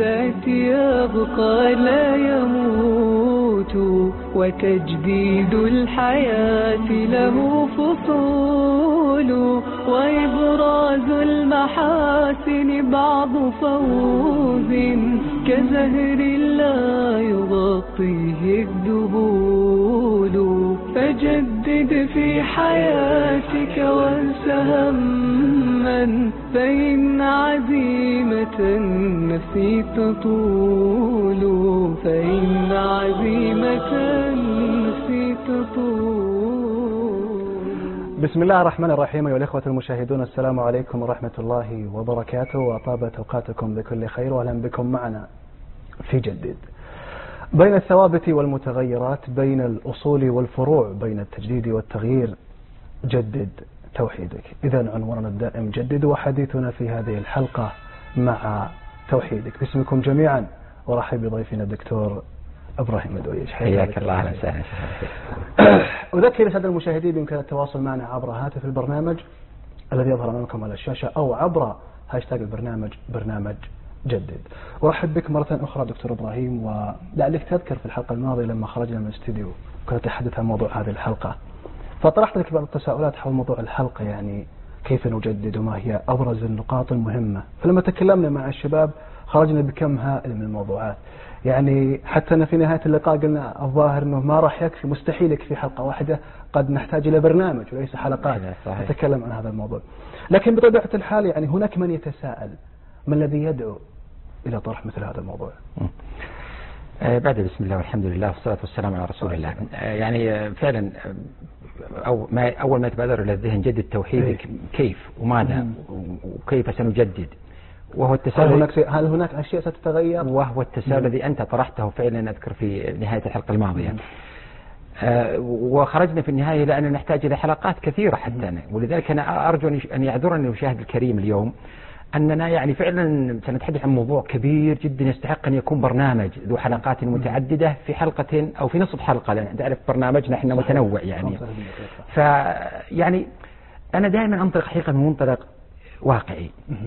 الذات يبقى لا يموت، وتجديد الحياة له فصول، وإبراز المحاسن بعض فوز، كزهر لا يغطيه الذبول. فجدد في حياتك وانس هما، فإن عزيمة النفس تطول، فإن عزيمة النفس تطول. بسم الله الرحمن الرحيم. أيها الإخوة المشاهدون، السلام عليكم ورحمة الله وبركاته، وطابت أوقاتكم بكل خير، وأهلا بكم معنا في جدد. بين الثوابت والمتغيرات، بين الأصول والفروع، بين التجديد والتغيير، جدد توحيدك. إذا عنواننا الدائم جدد، وحديثنا في هذه الحلقة مع توحيدك. باسمكم جميعا ورحب بضيفنا الدكتور إبراهيم مدويش. حياك الله. أهلا وسهلا. أذكر السادة المشاهدين بإمكان التواصل معنا عبر هاتف البرنامج الذي يظهر أمامكم على الشاشة، أو عبر هاشتاج البرنامج برنامج جدد. أرحب بك مرة أخرى دكتور إبراهيم، ولعلك تذكر في الحلقة الماضية لما خرجنا من الاستديو كنا نتحدث عن موضوع هذه الحلقة، فطرحت لك بعض التساؤلات حول موضوع الحلقة، يعني كيف نجدد وما هي أبرز النقاط المهمة. فلما تكلمنا مع الشباب خرجنا بكم هائل من الموضوعات، يعني حتى أن في نهاية اللقاء قلنا الظاهر أنه ما راح يكفي، مستحيل يكفي حلقة واحدة، قد نحتاج إلى برنامج وليس حلقات نتكلم عن هذا الموضوع. لكن بطبيعة الحال يعني هناك من يتساءل: ما الذي يدعو إلى طرح مثل هذا الموضوع؟ بعد بسم الله والحمد لله والصلاة والسلام على رسول الله. يعني فعلا أول ما يتبادر إلى الذهن جدد توحيدك، كيف وماذا وكيف سنجدد، وهو التساؤل هل هناك أشياء ستتغير؟ وهو التساؤل الذي أنت طرحته فعلا أذكر في نهاية الحلقة الماضية. وخرجنا في النهاية لأننا نحتاج إلى حلقات كثيرة حتى ولذلك أنا أرجو أن يعذرني المشاهد الكريم اليوم أننا يعني فعلا سنتحدث عن موضوع كبير جدا يستحق أن يكون برنامج ذو حلقات متعددة في حلقة أو في نصف حلقة، لأن تعرف برنامجنا احنا متنوع يعني. فيعني أنا دائما أنطلق حقيقة من منطلق واقعي.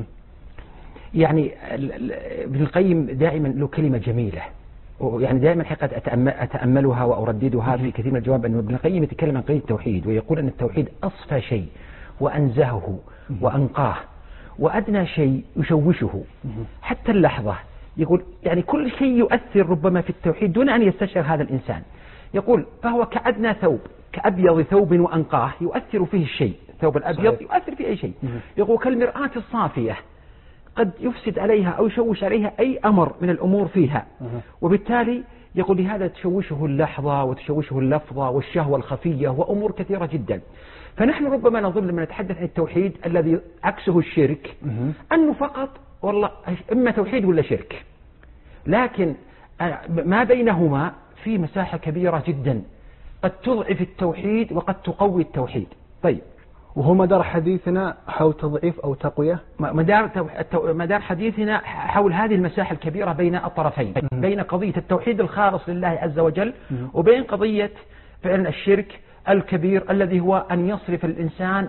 يعني ابن القيم دائما له كلمة جميلة، يعني دائما حقيقة أتأملها وأرددها في كثير من الجواب، أن ابن القيم يتكلم عن قضية التوحيد ويقول أن التوحيد أصفى شيء وأنزهه وأنقاه، وأدنى شيء يشوشه حتى اللحظة. يقول يعني كل شيء يؤثر ربما في التوحيد دون أن يستشعر هذا الإنسان. يقول فهو كأدنى ثوب، كأبيض ثوب وأنقاه يؤثر فيه الشيء، الثوب الأبيض يؤثر فيه أي شيء. يقول كالمرآة الصافية، قد يفسد عليها أو يشوش عليها أي أمر من الأمور فيها، وبالتالي يقول لهذا تشوشه اللحظة وتشوشه اللفظة والشهوة الخفية وأمور كثيرة جدا. فنحن ربما نظن لما نتحدث عن التوحيد الذي عكسه الشرك أنه فقط والله إما توحيد ولا شرك، لكن ما بينهما في مساحة كبيرة جدا قد تضعف التوحيد وقد تقوي التوحيد. طيب، وهو مدار حديثنا حول تضعيف أو تقوية؟ مدار حديثنا حول هذه المساحة الكبيرة بين الطرفين، بين قضية التوحيد الخالص لله عز وجل وبين قضية فعلا الشرك الكبير الذي هو أن يصرف الإنسان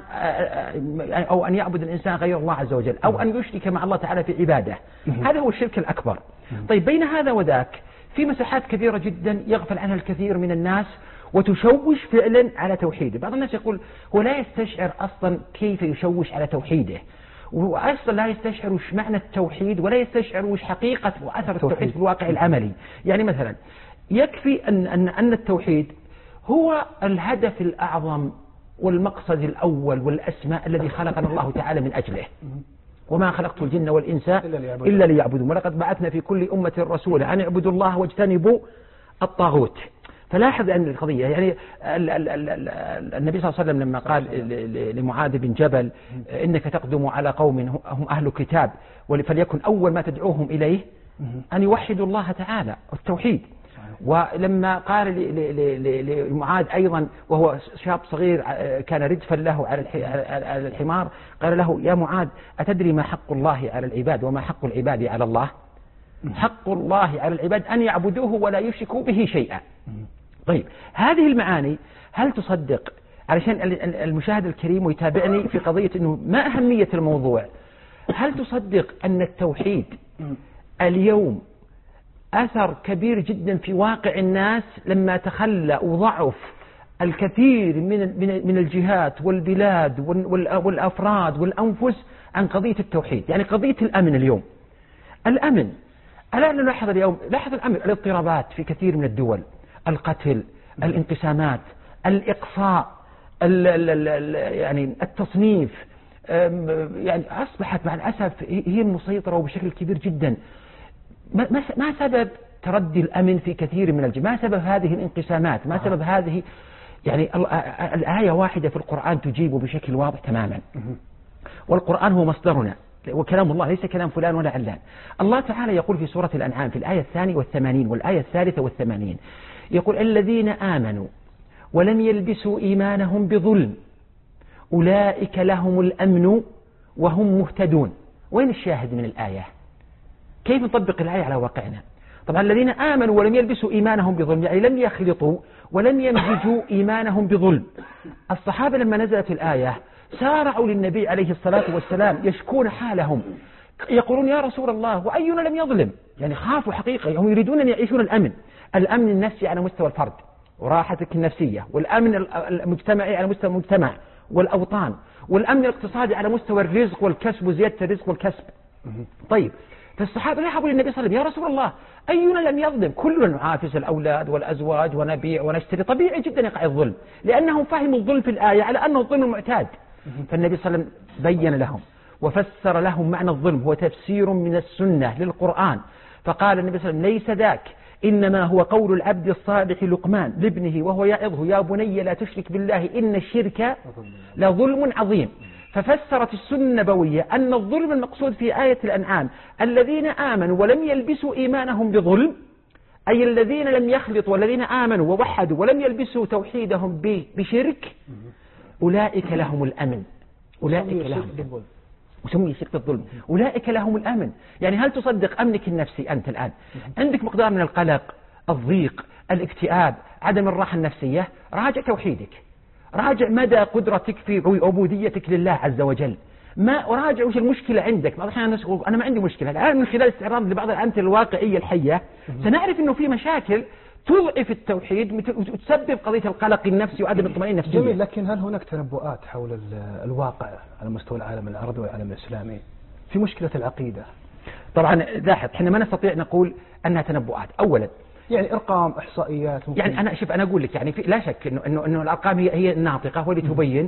أو أن يعبد الإنسان غير الله عز وجل، أو أن يشرك مع الله تعالى في عباده. هذا هو الشرك الأكبر. طيب، بين هذا وذاك في مساحات كبيرة جدا يغفل عنها الكثير من الناس وتشوش فعلا على توحيده. بعض الناس يقول هو لا يستشعر أصلا كيف يشوش على توحيده، وأصلا لا يستشعر وش معنى التوحيد، ولا يستشعر وش حقيقة وأثر التوحيد في الواقع العملي. يعني مثلا يكفي أن التوحيد هو الهدف الأعظم والمقصد الأول والأسماء الذي خلقنا الله تعالى من أجله. وما خلقت الجن والإنس إلا ليعبدون، ولقد بعثنا في كل أمة رسولا أن اعبدوا الله واجتنبوا الطاغوت. فلاحظ أن القضية يعني النبي صلى الله عليه وسلم لما قال لمعاذ بن جبل إنك تقدم على قوم هم أهل كتاب فليكن أول ما تدعوهم إليه أن يوحدوا الله تعالى التوحيد. ولما قال لمعاذ أيضا وهو شاب صغير كان ردفا له على الحمار، قال له يا معاذ أتدري ما حق الله على العباد وما حق العباد على الله؟ حق الله على العباد أن يعبدوه ولا يشركوا به شيئا. طيب، هذه المعاني هل تصدق، علشان المشاهد الكريم ويتابعني في قضية أنه ما أهمية الموضوع، هل تصدق أن التوحيد اليوم أثر كبير جدا في واقع الناس لما تخلى وضعف الكثير من الجهات والبلاد والأفراد والأنفس عن قضية التوحيد. يعني قضية الأمن اليوم، الأمن الآن نلاحظ اليوم، لاحظ الأمن، الاضطرابات في كثير من الدول، القتل، الانقسامات، الإقصاء، يعني التصنيف، يعني أصبحت مع الأسف هي المسيطرة وبشكل كبير جدا. ما سبب تردي الأمن في كثير من الجهات؟ ما سبب هذه الانقسامات؟ ما سبب هذه؟ يعني الآية واحدة في القرآن تجيب بشكل واضح تماما. والقرآن هو مصدرنا وكلام الله، ليس كلام فلان ولا علان. الله تعالى يقول في سورة الأنعام في الآية 82 والآية 83 يقول: الذين آمنوا ولم يلبسوا إيمانهم بظلم أولئك لهم الأمن وهم مهتدون. وين الشاهد من الآية؟ كيف نطبق الآية على واقعنا؟ طبعا الذين آمنوا ولم يلبسوا إيمانهم بظلم يعني لم يخلطوا ولم يمزجوا إيمانهم بظلم. الصحابة لما نزلت الآية سارعوا للنبي عليه الصلاة والسلام يشكون حالهم، يقولون: يا رسول الله وأينا لم يظلم؟ يعني خافوا حقيقة، هم يريدون أن يعيشون الأمن النفسي على مستوى الفرد وراحتك النفسية، والأمن المجتمعي على مستوى المجتمع والأوطان، والأمن الاقتصادي على مستوى الرزق والكسب وزيادة الرزق والكسب. طيب، فالصحابة ذهبوا للنبي صلى الله عليه وسلم: يا رسول الله أينا لم يظلم؟ كلنا نعافس الأولاد والأزواج ونبيع ونشتري، طبيعي جدا يقع الظلم، لأنهم فهموا الظلم في الآية على أنه الظلم المعتاد. فالنبي صلى الله عليه وسلم بين لهم وفسر لهم معنى الظلم، هو تفسير من السنة للقرآن. فقال النبي صلى الله عليه وسلم: ليس ذاك، إنما هو قول العبد الصالح لقمان لابنه وهو يعظه: يا بني لا تشرك بالله إن الشرك لظلم عظيم. ففسرت السنة النبوية أن الظلم المقصود في آية الأنعام الذين آمنوا ولم يلبسوا إيمانهم بظلم، أي الذين لم يخلطوا والذين آمنوا ووحدوا ولم يلبسوا توحيدهم بشرك، أولئك لهم الأمن. أولئك لهم الأمن، وسمي شرك الظلم. أولئك لهم الأمن. يعني هل تصدق أمنك النفسي أنت الآن؟ عندك مقدار من القلق، الضيق، الاكتئاب، عدم الراحة النفسية، راجع توحيدك، راجع مدى قدرتك في عبوديتك لله عز وجل، ما وراجع وش المشكلة عندك. بعض الأحيان الناس أنا ما عندي مشكلة. الآن من خلال استعراض لبعض الأمثلة الواقعية الحية سنعرف أنه في مشاكل تضعف التوحيد وتسبب قضية القلق النفسي وعدم الطمأنينة النفسية. جميل، لكن هل هناك تنبؤات حول الواقع على مستوى العالم العربي والعالم الإسلامي في مشكلة العقيدة؟ طبعا لاحظ، احنا ما نستطيع نقول أنها تنبؤات. أولا يعني أرقام، إحصائيات ممكن. يعني أنا أقول لك، يعني لا شك إنه الأرقام هي الناطقة واللي تبين.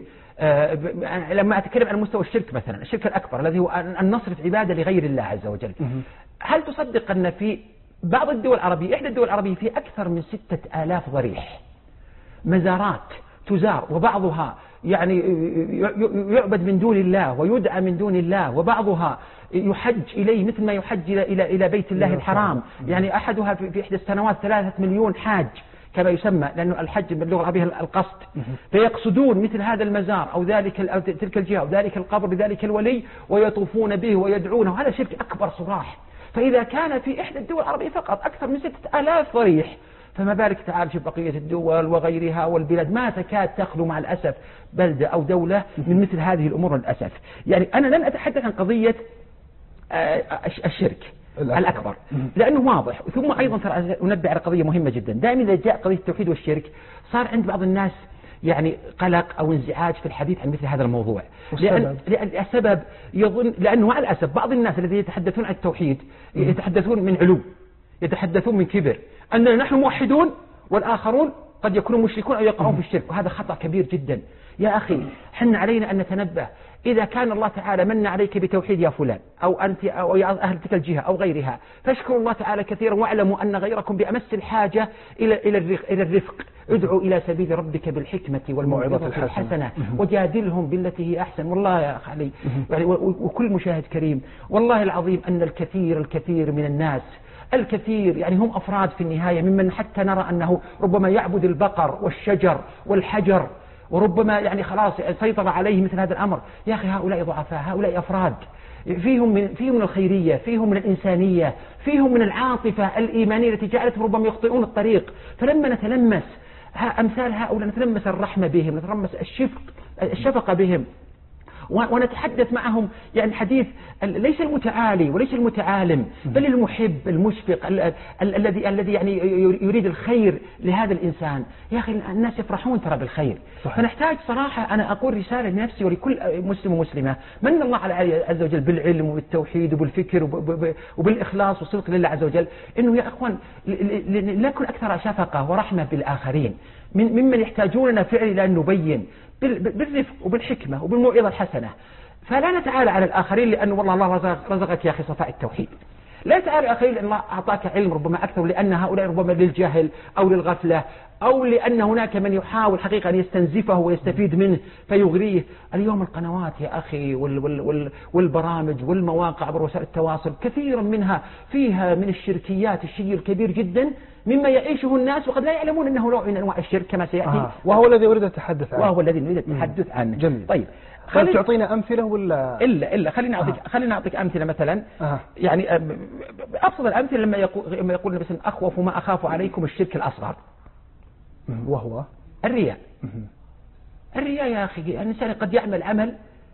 لما أتكلم عن مستوى الشرك مثلا، الشرك الأكبر الذي هو أن نصرف عبادة لغير الله عز وجل، هل تصدق أن في بعض الدول العربية، إحدى الدول العربية، في أكثر من 6000 ضريح مزارات تزار، وبعضها يعني يعبد من دون الله ويدعى من دون الله، وبعضها يحج إليه مثل ما يحج إلى بيت الله الحرام. يعني أحدها في إحدى السنوات 3 مليون حاج كما يسمى، لأنه الحج باللغة العربية القصد. فيقصدون مثل هذا المزار أو تلك الجهة أو ذلك القبر بذلك الولي ويطوفون به ويدعونه. هذا شرك أكبر صراح. فإذا كان في إحدى الدول العربية فقط أكثر من 6000 ضريح، فما بالك تعال شوف بقية الدول وغيرها والبلاد، ما تكاد تخلو مع الأسف بلدة أو دولة من مثل هذه الأمور للأسف. يعني أنا لن أتحدث عن قضية الشرك الأكبر لأنه واضح. ثم أيضا أنبه على قضية مهمة جدا. دائما إذا جاء قضية التوحيد والشرك صار عند بعض الناس يعني قلق أو انزعاج في الحديث عن مثل هذا الموضوع، لأن السبب يظن، لأنه مع الأسف بعض الناس الذين يتحدثون عن التوحيد يتحدثون من علو، يتحدثون من كبر، أننا نحن موحدون والآخرون قد يكونوا مشركون أو يقعون في الشرك، وهذا خطأ كبير جدا. يا أخي حنا علينا أن نتنبه. إذا كان الله تعالى من عليك بتوحيد يا فلان أو أنت أو أهل تلك الجهة أو غيرها، فاشكروا الله تعالى كثيرا واعلموا أن غيركم بأمس الحاجة إلى الرفق. ادعوا إلى سبيل ربك بالحكمة والموعظة الحسنة وجادلهم بالتي هي أحسن. والله يا أخي علي يعني وكل مشاهد كريم، والله العظيم أن الكثير من الناس، الكثير يعني هم أفراد في النهاية، ممن حتى نرى أنه ربما يعبد البقر والشجر والحجر، وربما يعني خلاص سيطر عليه مثل هذا الأمر. يا أخي هؤلاء ضعفاء، هؤلاء أفراد فيهم من الخيرية، فيهم من الإنسانية، فيهم من العاطفة الإيمانية التي جعلتهم ربما يخطئون الطريق. فلما نتلمس أمثال هؤلاء، نتلمس الرحمة بهم، نتلمس الشفقة بهم، ونتحدث معهم يعني حديث ليس المتعالي وليس المتعالم، بل المحب المشفق الذي يعني يريد الخير لهذا الإنسان. يا أخي الناس يفرحون ترى بالخير. صحيح. فنحتاج صراحة أنا أقول رسالة لنفسي ولكل مسلم ومسلمة، من الله على عز وجل بالعلم وبالتوحيد وبالفكر وبالإخلاص والصدق لله عز وجل، إنه يا أخوان نكون أكثر شفقة ورحمة بالآخرين ممن يحتاجوننا فعلا إلى أن نبين بالرفق وبالحكمة وبالموعظة الحسنة. فلا نتعالى على الآخرين لأنه والله الله رزقك يا أخي صفاء التوحيد، لا تعالى على الآخرين لأن الله أعطاك علم ربما أكثر، لأن هؤلاء ربما للجهل أو للغفلة أو لأن هناك من يحاول حقيقة أن يستنزفه ويستفيد منه فيغريه. اليوم القنوات يا أخي والبرامج والمواقع عبر وسائل التواصل كثيرا منها فيها من الشركيات الشيء الكبير جدا مما يعيشه الناس وقد لا يعلمون أنه نوع من أنواع الشرك كما سيأتي. وهو الذي أريد التحدث عنه. وهو الذي نريد التحدث عنه. جميل. طيب هل تعطينا أمثلة ولا إلا خلينا أعطيك أمثلة مثلا. يعني أبسط الأمثلة لما يقول مثلا أخوف ما أخاف عليكم الشرك الأصغر، وهو الرياء. الرياء يا أخي الإنسان قد يعمل عمل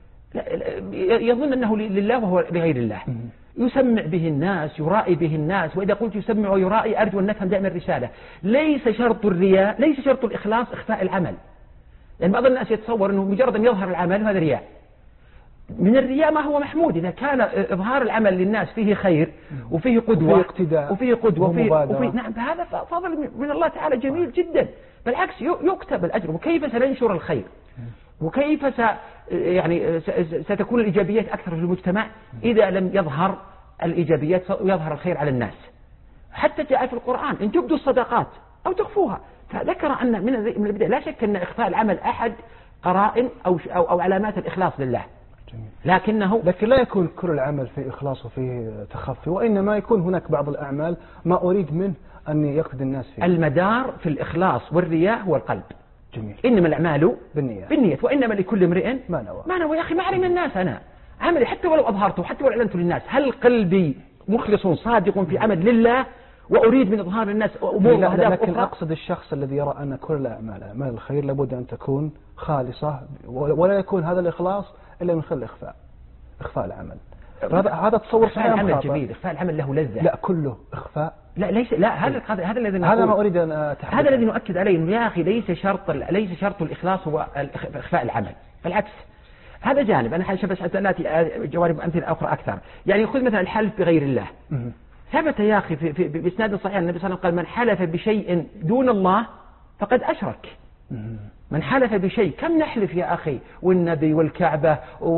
يظن أنه لله وهو لغير الله، يسمع به الناس يرائي به الناس. وإذا قلت يسمع ويرائي أرجو أن نفهم دائما الرسالة، ليس شرط الرياء ليس شرط الإخلاص إخفاء العمل. يعني بعض الناس يتصور أنه مجرد أن يظهر العمل هذا رياء. من الرياء ما هو محمود إذا كان إظهار العمل للناس فيه خير وفيه قدوة وفيه قدوة وفيه نعم، فهذا فضل من الله تعالى جميل جدا، بالعكس يكتب الأجر. وكيف سننشر الخير وكيف يعني ستكون الإيجابيات أكثر في المجتمع إذا لم يظهر الإيجابيات ويظهر الخير على الناس. حتى جاء في القرآن إن تبدوا الصدقات أو تخفوها، فذكر أن من البداية لا شك أن إخفاء العمل أحد قرائن أو علامات الإخلاص لله. لكن لا يكون كل العمل فيه إخلاص وفيه تخفي، وإنما يكون هناك بعض الأعمال ما أريد منه أن يقتدي الناس فيه. المدار في الإخلاص والرياء هو القلب. جميل. إنما الأعمال بالنية وإنما لكل امرئ ما نوى. يا أخي ما علم الناس أنا عملي حتى ولو أظهرته حتى ولو أعلنته للناس، هل قلبي مخلص صادق في عمل لله وأريد من إظهار الناس أمور وأهداف لكن أخرى؟ أقصد الشخص الذي يرى أن كل أعمال الخير لابد أن تكون خالصة، ولا يكون هذا الإخلاص إلا من خلال إخفاء العمل. هذا تصور صحيح. العمل جميل، إخفاء العمل له لذة. لا كله إخفاء. لا ليس، لا هذا الذي هذا ما أريد أن أتحدث. هذا الذي نؤكد عليه إنه يا أخي ليس شرط الإخلاص هو إخفاء العمل، بالعكس هذا جانب. أنا بس نأتي جوانب أمثلة أخرى أكثر. يعني خذ مثلا الحلف بغير الله. ثبت يا أخي في بإسناد صحيح النبي صلى الله عليه وسلم قال من حلف بشيء دون الله فقد أشرك. من حلف بشيء، كم نحلف يا أخي والنبي والكعبة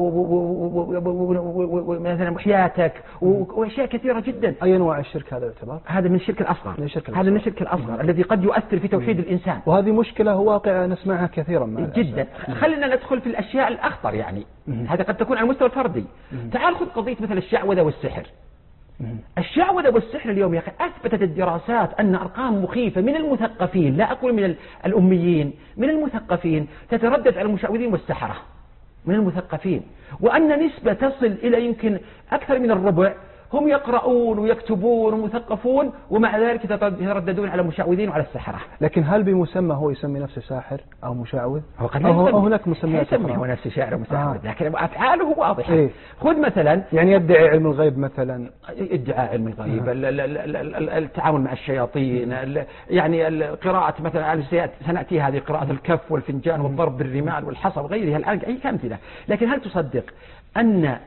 ومثلا وحياتك وأشياء كثيرة جدا. أي أنواع الشرك هذا يعتبر؟ هذا من الشرك الأصغر. هذا من الشرك الأصغر الذي قد يؤثر في توحيد الإنسان، وهذه مشكلة واقعة نسمعها كثيرا جدا. خلينا ندخل في الأشياء الأخطر يعني. هذا قد تكون على المستوى الفردي. تعال خذ قضية مثل الشعوذة والسحر. الشعوذة والسحر اليوم يا أخي أثبتت الدراسات أن أرقام مخيفة من المثقفين، لا أقول من الأميين، من المثقفين تتردد على المشعوذين والسحرة من المثقفين، وأن نسبة تصل إلى يمكن أكثر من الربع هم يقرؤون ويكتبون ومثقفون ومع ذلك يترددون على المشعوذين وعلى السحرة. لكن هل بمسمى هو يسمي نفسه ساحر أو مشعوذ؟ أو هناك مسميات يسمي هو نفسه شاعر ومشعوذ، لكن أفعاله واضحة. خذ مثلا يعني يدعي علم الغيب مثلا، ادعاء علم الغيب، التعامل مع الشياطين، يعني قراءة مثلا سنأتي هذه قراءة الكف والفنجان والضرب بالرمال والحصى وغيرها الآن أي كامثلة. لكن هل تصدق أن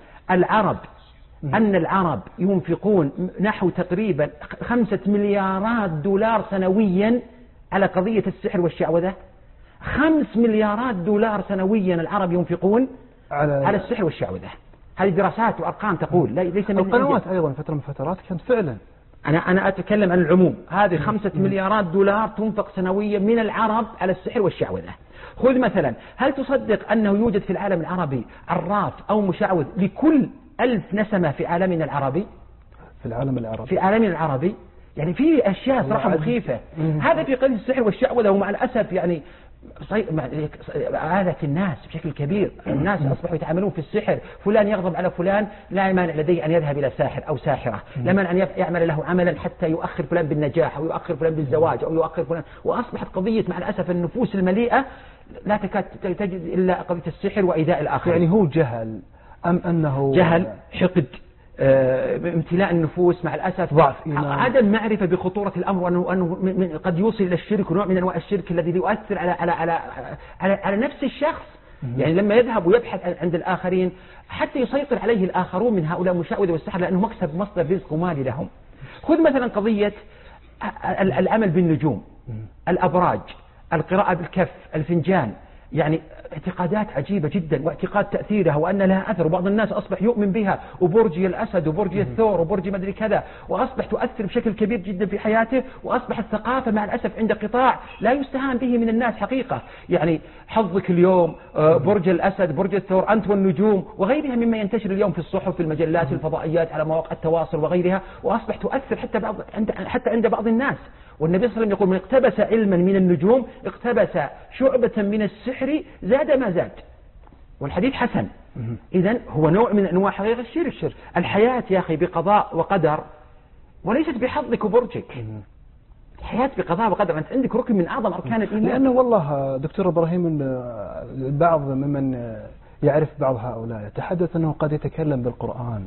العرب ينفقون نحو تقريبا 5 مليارات دولار سنويا على قضية السحر والشعوذة؟ 5 مليارات دولار سنويا العرب ينفقون على السحر والشعوذة. هذه دراسات وأرقام تقول ليس من القنوات أيضا فترة من فترات كانت فعلا. أنا أتكلم عن العموم. هذه 5 مليارات دولار تنفق سنويا من العرب على السحر والشعوذة. خذ مثلا، هل تصدق أنه يوجد في العالم العربي عراف أو مشعوذ لكل 1000 نسمة في عالمنا العربي؟ في عالمنا العربي يعني في أشياء صراحة مخيفة. هذا في قضية السحر والشعوذة، ومع الأسف يعني عادة الناس بشكل كبير. الناس أصبحوا يتعاملون في السحر، فلان يغضب على فلان لا مانع لديه أن يذهب إلى ساحر أو ساحرة، لا مانع أن يعمل له عملا حتى يؤخر فلان بالنجاح أو يؤخر فلان بالزواج أو يؤخر فلان. وأصبحت قضية مع الأسف النفوس المليئة لا تكاد تجد إلا قضية السحر وإيذاء الآخرين. يعني هو جهل أم أنه جهل، حقد، امتلاء النفوس، مع الأسف ضعف عدم معرفة بخطورة الأمر، وأنه قد يوصل إلى الشرك، ونوع من أنواع الشرك الذي يؤثر على نفس الشخص. يعني لما يذهب ويبحث عند الآخرين حتى يسيطر عليه الآخرون من هؤلاء المشعوذة والسحر، لأنه مكسب مصدر رزق ومال لهم. خذ مثلا قضية العمل بالنجوم، الأبراج، القراءة بالكف، الفنجان، يعني اعتقادات عجيبة جدا، واعتقاد تأثيرها وأن لها أثر، وبعض الناس أصبح يؤمن بها، وبرج الأسد وبرج الثور وبرج مدري كذا، وأصبح تؤثر بشكل كبير جدا في حياته. وأصبح الثقافة مع الأسف عند قطاع لا يستهان به من الناس حقيقة، يعني حظك اليوم برج الأسد، برج الثور، أنت والنجوم، وغيرها مما ينتشر اليوم في الصحف، في المجلات، في الفضائيات، على مواقع التواصل وغيرها، وأصبح تؤثر حتى عند بعض الناس. والنبي صلى الله عليه وسلم يقول: من اقتبس علما من النجوم اقتبس شعبة من السحر زاد ما زاد. والحديث حسن. إذن هو نوع من أنواع حقيقة الشرك. الحياة يا أخي بقضاء وقدر، وليست بحظك وبرجك. الحياة بقضاء وقدر، أنت عندك ركن من أعظم أركان الإيمان. لأنه والله دكتور إبراهيم، البعض ممن يعرف بعض هؤلاء يتحدث أنه قد يتكلم بالقرآن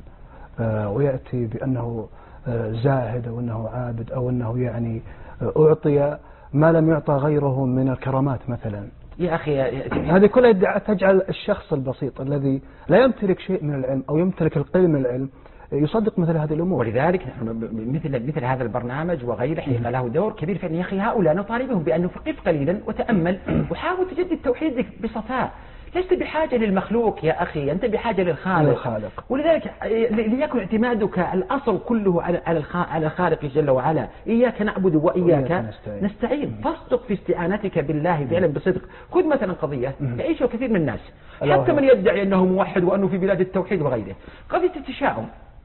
ويأتي بأنه زاهد أو أنه عابد أو أنه يعني أعطي ما لم يعطى غيره من الكرامات مثلا. يا أخي هذه كلها تجعل الشخص البسيط الذي لا يمتلك شيء من العلم أو يمتلك القليل من العلم يصدق مثل هذه الأمور. ولذلك مثل هذا البرنامج وغيره حقيقة له دور كبير في أن يا أخي هؤلاء نطالبهم بأنه فقف قليلا وتأمل وحاول تجدد توحيدك بصفاء. لست بحاجة للمخلوق يا أخي، أنت بحاجة للخالق. ولذلك ليكن اعتمادك الأصل كله على الخالق جل وعلا. إياك نعبد وإياك نستعين. فاصدق في استعانتك بالله فعلا بصدق. خذ مثلا قضية يعيشها كثير من الناس، حتى من يدعي أنه موحد وأنه في بلاد التوحيد وغيره، قضية التشاؤم.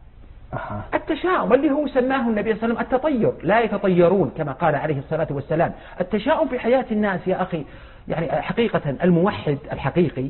التشاؤم اللي هو سماه النبي صلى الله عليه وسلم التطير، لا يتطيرون كما قال عليه الصلاة والسلام. التشاؤم في حياة الناس يا أخي، يعني حقيقة الموحد الحقيقي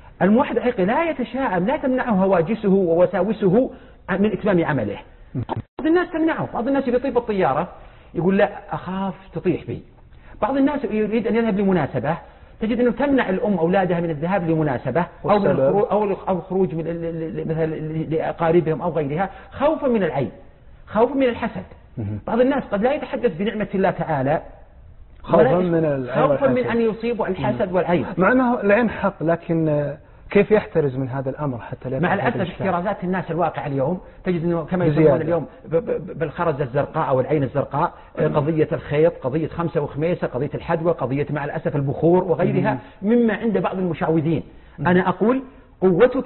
لا يتشاءم، لا تمنعه هواجسه ووساوسه من إتمام عمله. بعض الناس تمنعه، بعض الناس يطيب الطيارة يقول: لا أخاف تطيح بي. بعض الناس يريد أن يذهب لمناسبة، تجد أنه تمنع الأم أولادها من الذهاب لمناسبة أو الخروج مثلا لأقاربهم أو غيرها، خوفا من العيب، خوفا من الحسد. بعض الناس قد لا يتحدث بنعمة الله تعالى خوفا من أن يصيبوا الحسد والعيب، مع أنه العين حق، لكن كيف يحترز من هذا الأمر حتى لا؟ مع الأسف احترازات الناس الواقع اليوم تجد أنه كما يسمون اليوم بالخرزة الزرقاء أو العين الزرقاء، قضية الخيط، قضية خمسة وخميسة، قضية الحدوى، قضية مع الأسف البخور وغيرها مما عند بعض المشعوذين. أنا أقول: قوتك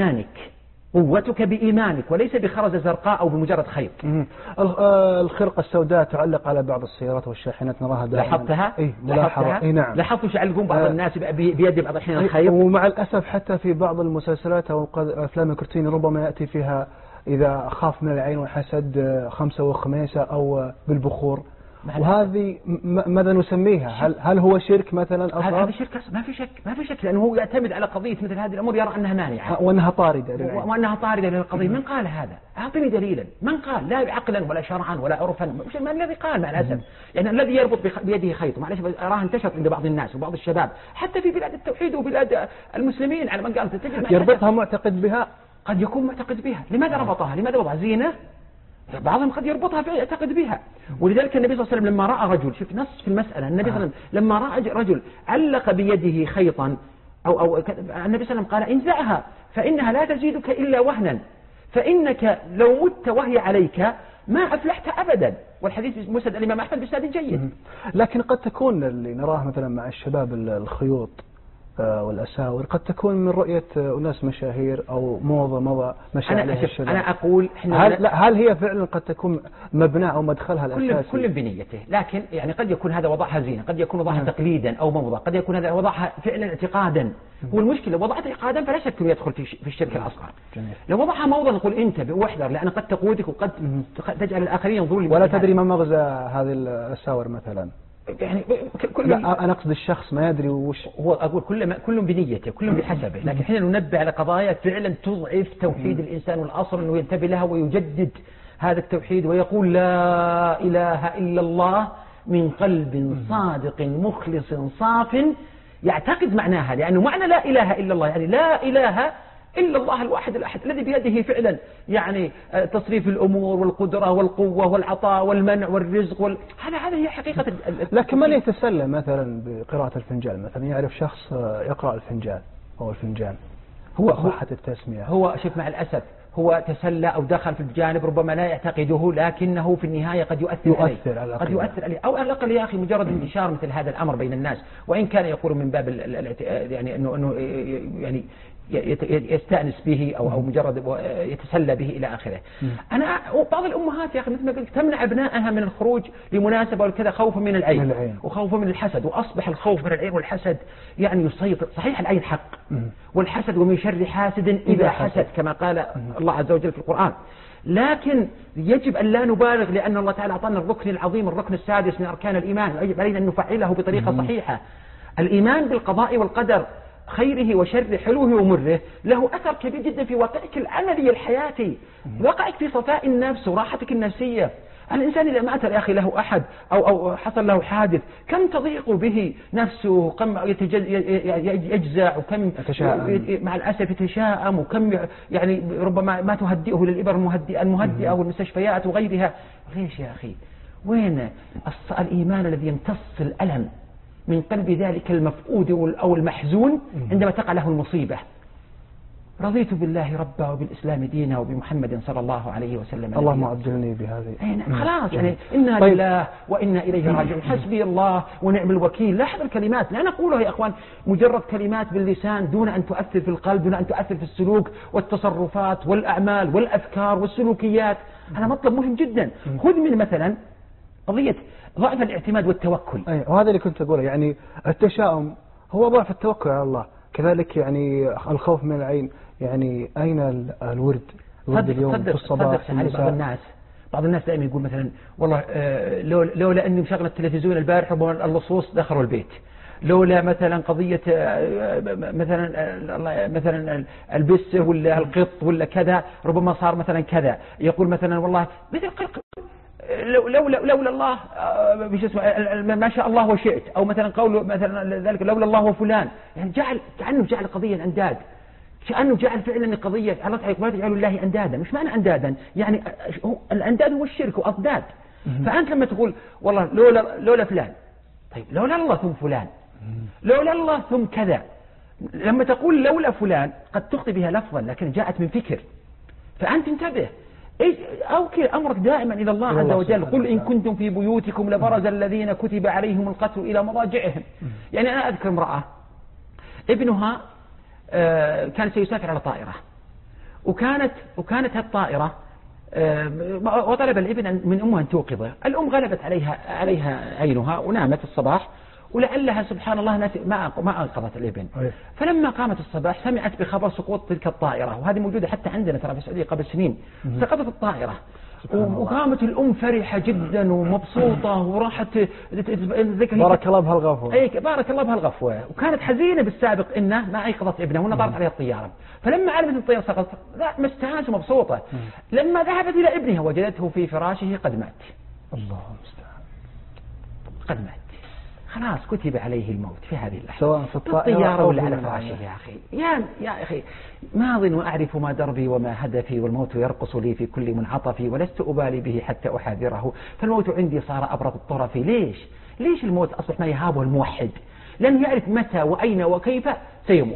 بإيمانك وليس بخرزة زرقاء أو بمجرد خيط. الخرقة السوداء تعلق على بعض السيارات والشاحنات نراها دائما. لاحظتها؟ ملاحظة. نعم. لاحظت يعلقون بعض الناس بيد بعض الحين الخيط. ومع الأسف حتى في بعض المسلسلات أو أفلام الكرتون ربما يأتي فيها إذا خاف من العين والحسد خمسة وخميسة أو بالبخور. وهذه ماذا نسميها؟ هل هو شرك مثلا أصلا؟ هذا شرك ما في شك لأنه هو يعتمد على قضية مثل هذه الأمور، يرى أنها مانعة وأنها طاردة للقضية. من قال هذا؟ أعطني دليلا. من قال؟ لا عقلا ولا شرعا ولا عرفا. ما الذي قال؟ مع الأسف يعني الذي يربط بيده خيط، معلش أراه انتشر عند بعض الناس وبعض الشباب حتى في بلاد التوحيد وبلاد المسلمين، على من قال يربطها معتقد بها. قد يكون معتقد بها. لماذا ربطها؟ لماذا وضع زينة؟ بعضهم قد يربطها يعتقد بها. ولذلك النبي صلى الله عليه وسلم لما رأى رجل، شوف نص في المسألة، النبي صلى الله عليه وسلم لما رأى رجل علق بيده خيطا أو النبي صلى الله عليه وسلم قال: انزعها فإنها لا تزيدك إلا وهنا، فإنك لو مت وهي عليك ما أفلحت أبدا. والحديث مسند الإمام أحمد بسند جيد. لكن قد تكون اللي نراه مثلا مع الشباب الخيوط والأساور قد تكون من رؤية أناس مشاهير أو موضة مشى عليها الشباب. أنا أقول هل هي فعلا قد تكون مبنى أو مدخلها الأساسي؟ كل بنيته، لكن يعني قد يكون هذا وضعها زينة، قد يكون وضعها تقليدا أو موضة، قد يكون هذا وضعها فعلا اعتقادا. والمشكلة لو وضعت اعتقادا فلا شك أنه يدخل في الشرك الأصغر. لو وضعها موضة نقول انتبه واحذر، لأن قد تقودك وقد تجعل الآخرين ينظرون ولا تدري ما مغزى هذه الأساور مثلا. يعني لا أنا أقصد الشخص ما يدري وش هو. أقول كل بنيته، كل بحسبه، لكن حين ننبه على قضايا فعلا تضعف توحيد الإنسان، والأصل أنه ينتبه لها ويجدد هذا التوحيد ويقول: لا إله إلا الله من قلب صادق مخلص صاف يعتقد معناها، لأنه معنى لا إله إلا الله يعني لا إله إلا الله الواحد الأحد الذي بيده فعلا يعني تصريف الأمور والقدرة والقوة والعطاء والمنع والرزق هذا هي حقيقة لكن من يتسلى مثلا بقراءة الفنجان، مثلا يعرف شخص يقرأ الفنجان أو الفنجان هو صحة التسمية، هو شوف مع الأسف هو تسلى أو دخل في الجانب ربما لا يعتقده، لكنه في النهاية قد يؤثر عليه، قد يؤثر عليه، أو على الأقل يا أخي مجرد انتشار مثل هذا الأمر بين الناس، وإن كان يقول من باب يعني أنه يعني يستأنس به أو مجرد يتسلى به إلى آخره. أنا بعض الأمهات يا أخي مثل ما قلت تمنع أبنائها من الخروج لمناسبة وكذا خوفا من العين وخوفا من الحسد، وأصبح الخوف من العين والحسد يعني يسيطر. صحيح العين حق، والحسد ومن شر حاسد إذا حسد كما قال الله عز وجل في القرآن، لكن يجب أن لا نبالغ، لأن الله تعالى أعطانا الركن العظيم، الركن السادس من أركان الإيمان، ويجب علينا أن نفعله بطريقة صحيحة. الإيمان بالقضاء والقدر خيره وشره حلوه ومره له أثر كبير جدا في واقعك العملي الحياتي، واقعك في صفاء النفس وراحتك النفسية. الإنسان إذا مات يا أخي له أحد أو حصل له حادث كم تضيق به نفسه، كم يجزع، وكم مع الأسف يتشائم، وكم يعني ربما ما تهدئه للإبر المهدئة والمستشفيات وغيرها. ليش يا أخي؟ وين الإيمان الذي يمتص الألم من قلب ذلك المفقود أو المحزون عندما تقع له المصيبة؟ رضيت بالله ربا وبالإسلام دينا وبمحمد صلى الله عليه وسلم. اللهم عبدلني بهذه. خلاص يعني إنا لله وإنا إليه راجعون، حسبي الله ونعم الوكيل. لاحظ الكلمات، لا نقولها يا أخوان مجرد كلمات باللسان دون أن تؤثر في القلب، دون أن تؤثر في السلوك والتصرفات والأعمال والأفكار والسلوكيات. هذا مطلب مهم جدا. خذ من مثلا قضية ضعف الاعتماد والتوكل. وهذا اللي كنت أقوله، يعني التشاؤم هو ضعف التوكل على الله، كذلك يعني الخوف من العين. يعني أين الورد اليوم في الصباح في المساء؟ بعض الناس دائما يقول مثلا والله لولا أني مشغل التلفزيون البارح ربما اللصوص دخلوا البيت، لولا مثلا قضية مثلا البسه ولا القط ولا كذا ربما صار مثلا كذا. يقول مثلا والله مثل لولا الله ما شاء الله وشئت، أو مثلا قول مثلا ذلك لولا الله وفلان. يعني كأنه جعل قضية أنداد، كأنه جعل فعلا قضية الله تعالى ما تجعلوا الله أندادا. مش معنى أندادا يعني الأنداد هو الشرك وأضداد. فأنت لما تقول والله لولا فلان، طيب لولا الله ثم فلان، لولا الله ثم كذا. لما تقول لولا فلان قد تخطئ بها لفظا لكن جاءت من فكر، فأنت انتبه. أوكل أمرك دائما إلى الله عز وجل. قل إن كنتم في بيوتكم لبرز الذين كتب عليهم القتل إلى مضاجعهم. يعني أنا أذكر امرأة ابنها كان سيسافر على طائرة، وكانت الطائرة وطلب الابن من أمها أن توقظه. الأم غلبت عليها عينها ونامت الصباح، ولعلها سبحان الله ما أنقذت الابن. فلما قامت الصباح سمعت بخبر سقوط تلك الطائرة، وهذه موجودة حتى عندنا ترى في السعودية قبل سنين. سقطت الطائرة وقامت الأم فرحة جدا ومبسوطة وراحت بارك الله بهالغفوة. بارك الله بهالغفوة. وكانت حزينة بالسابق إنه ما أيقظت ابنها وإنه طارت عليها الطيارة. فلما علمت أن الطيارة سقطت مستانسة ومبسوطة. لما ذهبت إلى ابنها وجدته في فراشه قد مات. الله المستعان. قد مات، خلاص كتب عليه الموت في هذه اللحظة، سواء في الطيارة ولا على فراشه. يا أخي يا أخي ماض وأعرف ما دربي وما هدفي، والموت يرقص لي في كل منعطفي، ولست أبالي به حتى أحاذره، فالموت عندي صار أبرد الطرف. ليش الموت أصبح ما يهابه الموحد؟ لأنه يعرف متى وأين وكيف سيموت.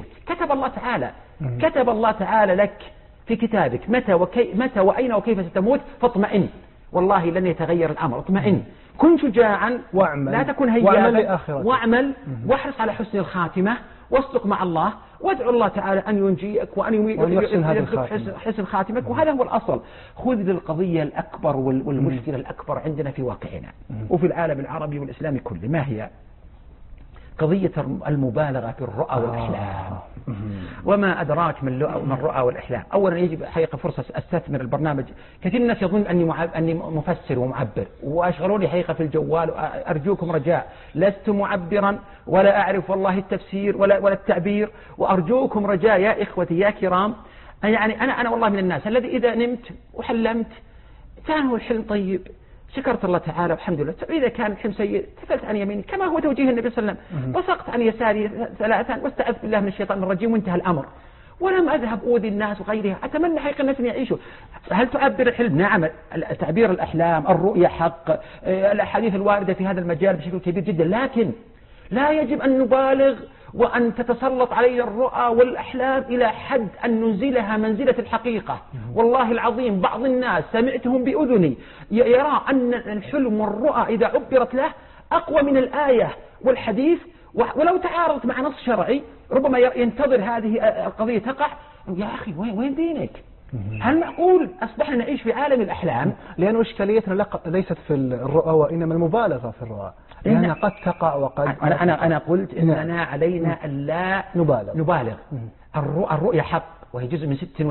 كتب الله تعالى لك في كتابك متى وأين وكيف ستموت، فاطمئن، والله لن يتغير الأمر. اطمئن، كن شجاعا واعمل، لا تكن هيابا، واعمل واحرص على حسن الخاتمة، واصدق مع الله، وادعو الله تعالى أن ينجيك وأن يحسن خاتمك. وهذا هو الأصل. خذ للقضية الأكبر والمشكلة الأكبر عندنا في واقعنا وفي العالم العربي والإسلامي كله، ما هي؟ قضية المبالغة في الرؤى والإحلام. وما أدراك من الرؤى والإحلام. أولا يجب حقيقة فرصة أستثمر البرنامج. كثير من الناس يظن أني مفسر ومعبر، وأشغلوني حقيقة في الجوال. أرجوكم رجاء، لست معبرا ولا أعرف والله التفسير ولا التعبير. وأرجوكم رجاء يا إخوتي يا كرام، يعني أنا والله من الناس الذي إذا نمت وحلمت كان هو الحلم طيب، شكرت الله تعالى والحمد لله. إذا كان الحلم سيء تفلت عن يميني كما هو توجيه النبي صلى الله عليه وسلم، بصقت عن يساري 3 واستعذت بالله من الشيطان الرجيم وانتهى الأمر، ولم أذهب أوذي الناس وغيرها. أتمنى حقيقة الناس أن يعيشوا. هل تعبر الحلم؟ نعم، تعبير الأحلام، الرؤية حق، الأحاديث الواردة في هذا المجال بشكل كبير جدا، لكن لا يجب أن نبالغ وأن تتسلط علينا الرؤى والأحلام إلى حد أن ننزلها منزلة الحقيقة. والله العظيم بعض الناس سمعتهم بأذني يرى أن الحلم والرؤى إذا عبرت له أقوى من الآية والحديث، ولو تعارضت مع نص شرعي ربما ينتظر هذه القضية تقع. يا أخي وين دينك؟ هل معقول أصبحنا نعيش في عالم الأحلام؟ لأن إشكاليتنا ليست في الرؤى وإنما المبالغة في الرؤى، لأنها قد تقع وقد أنا قلت إننا علينا أن لا نبالغ. الرؤيا حق، وهي جزء من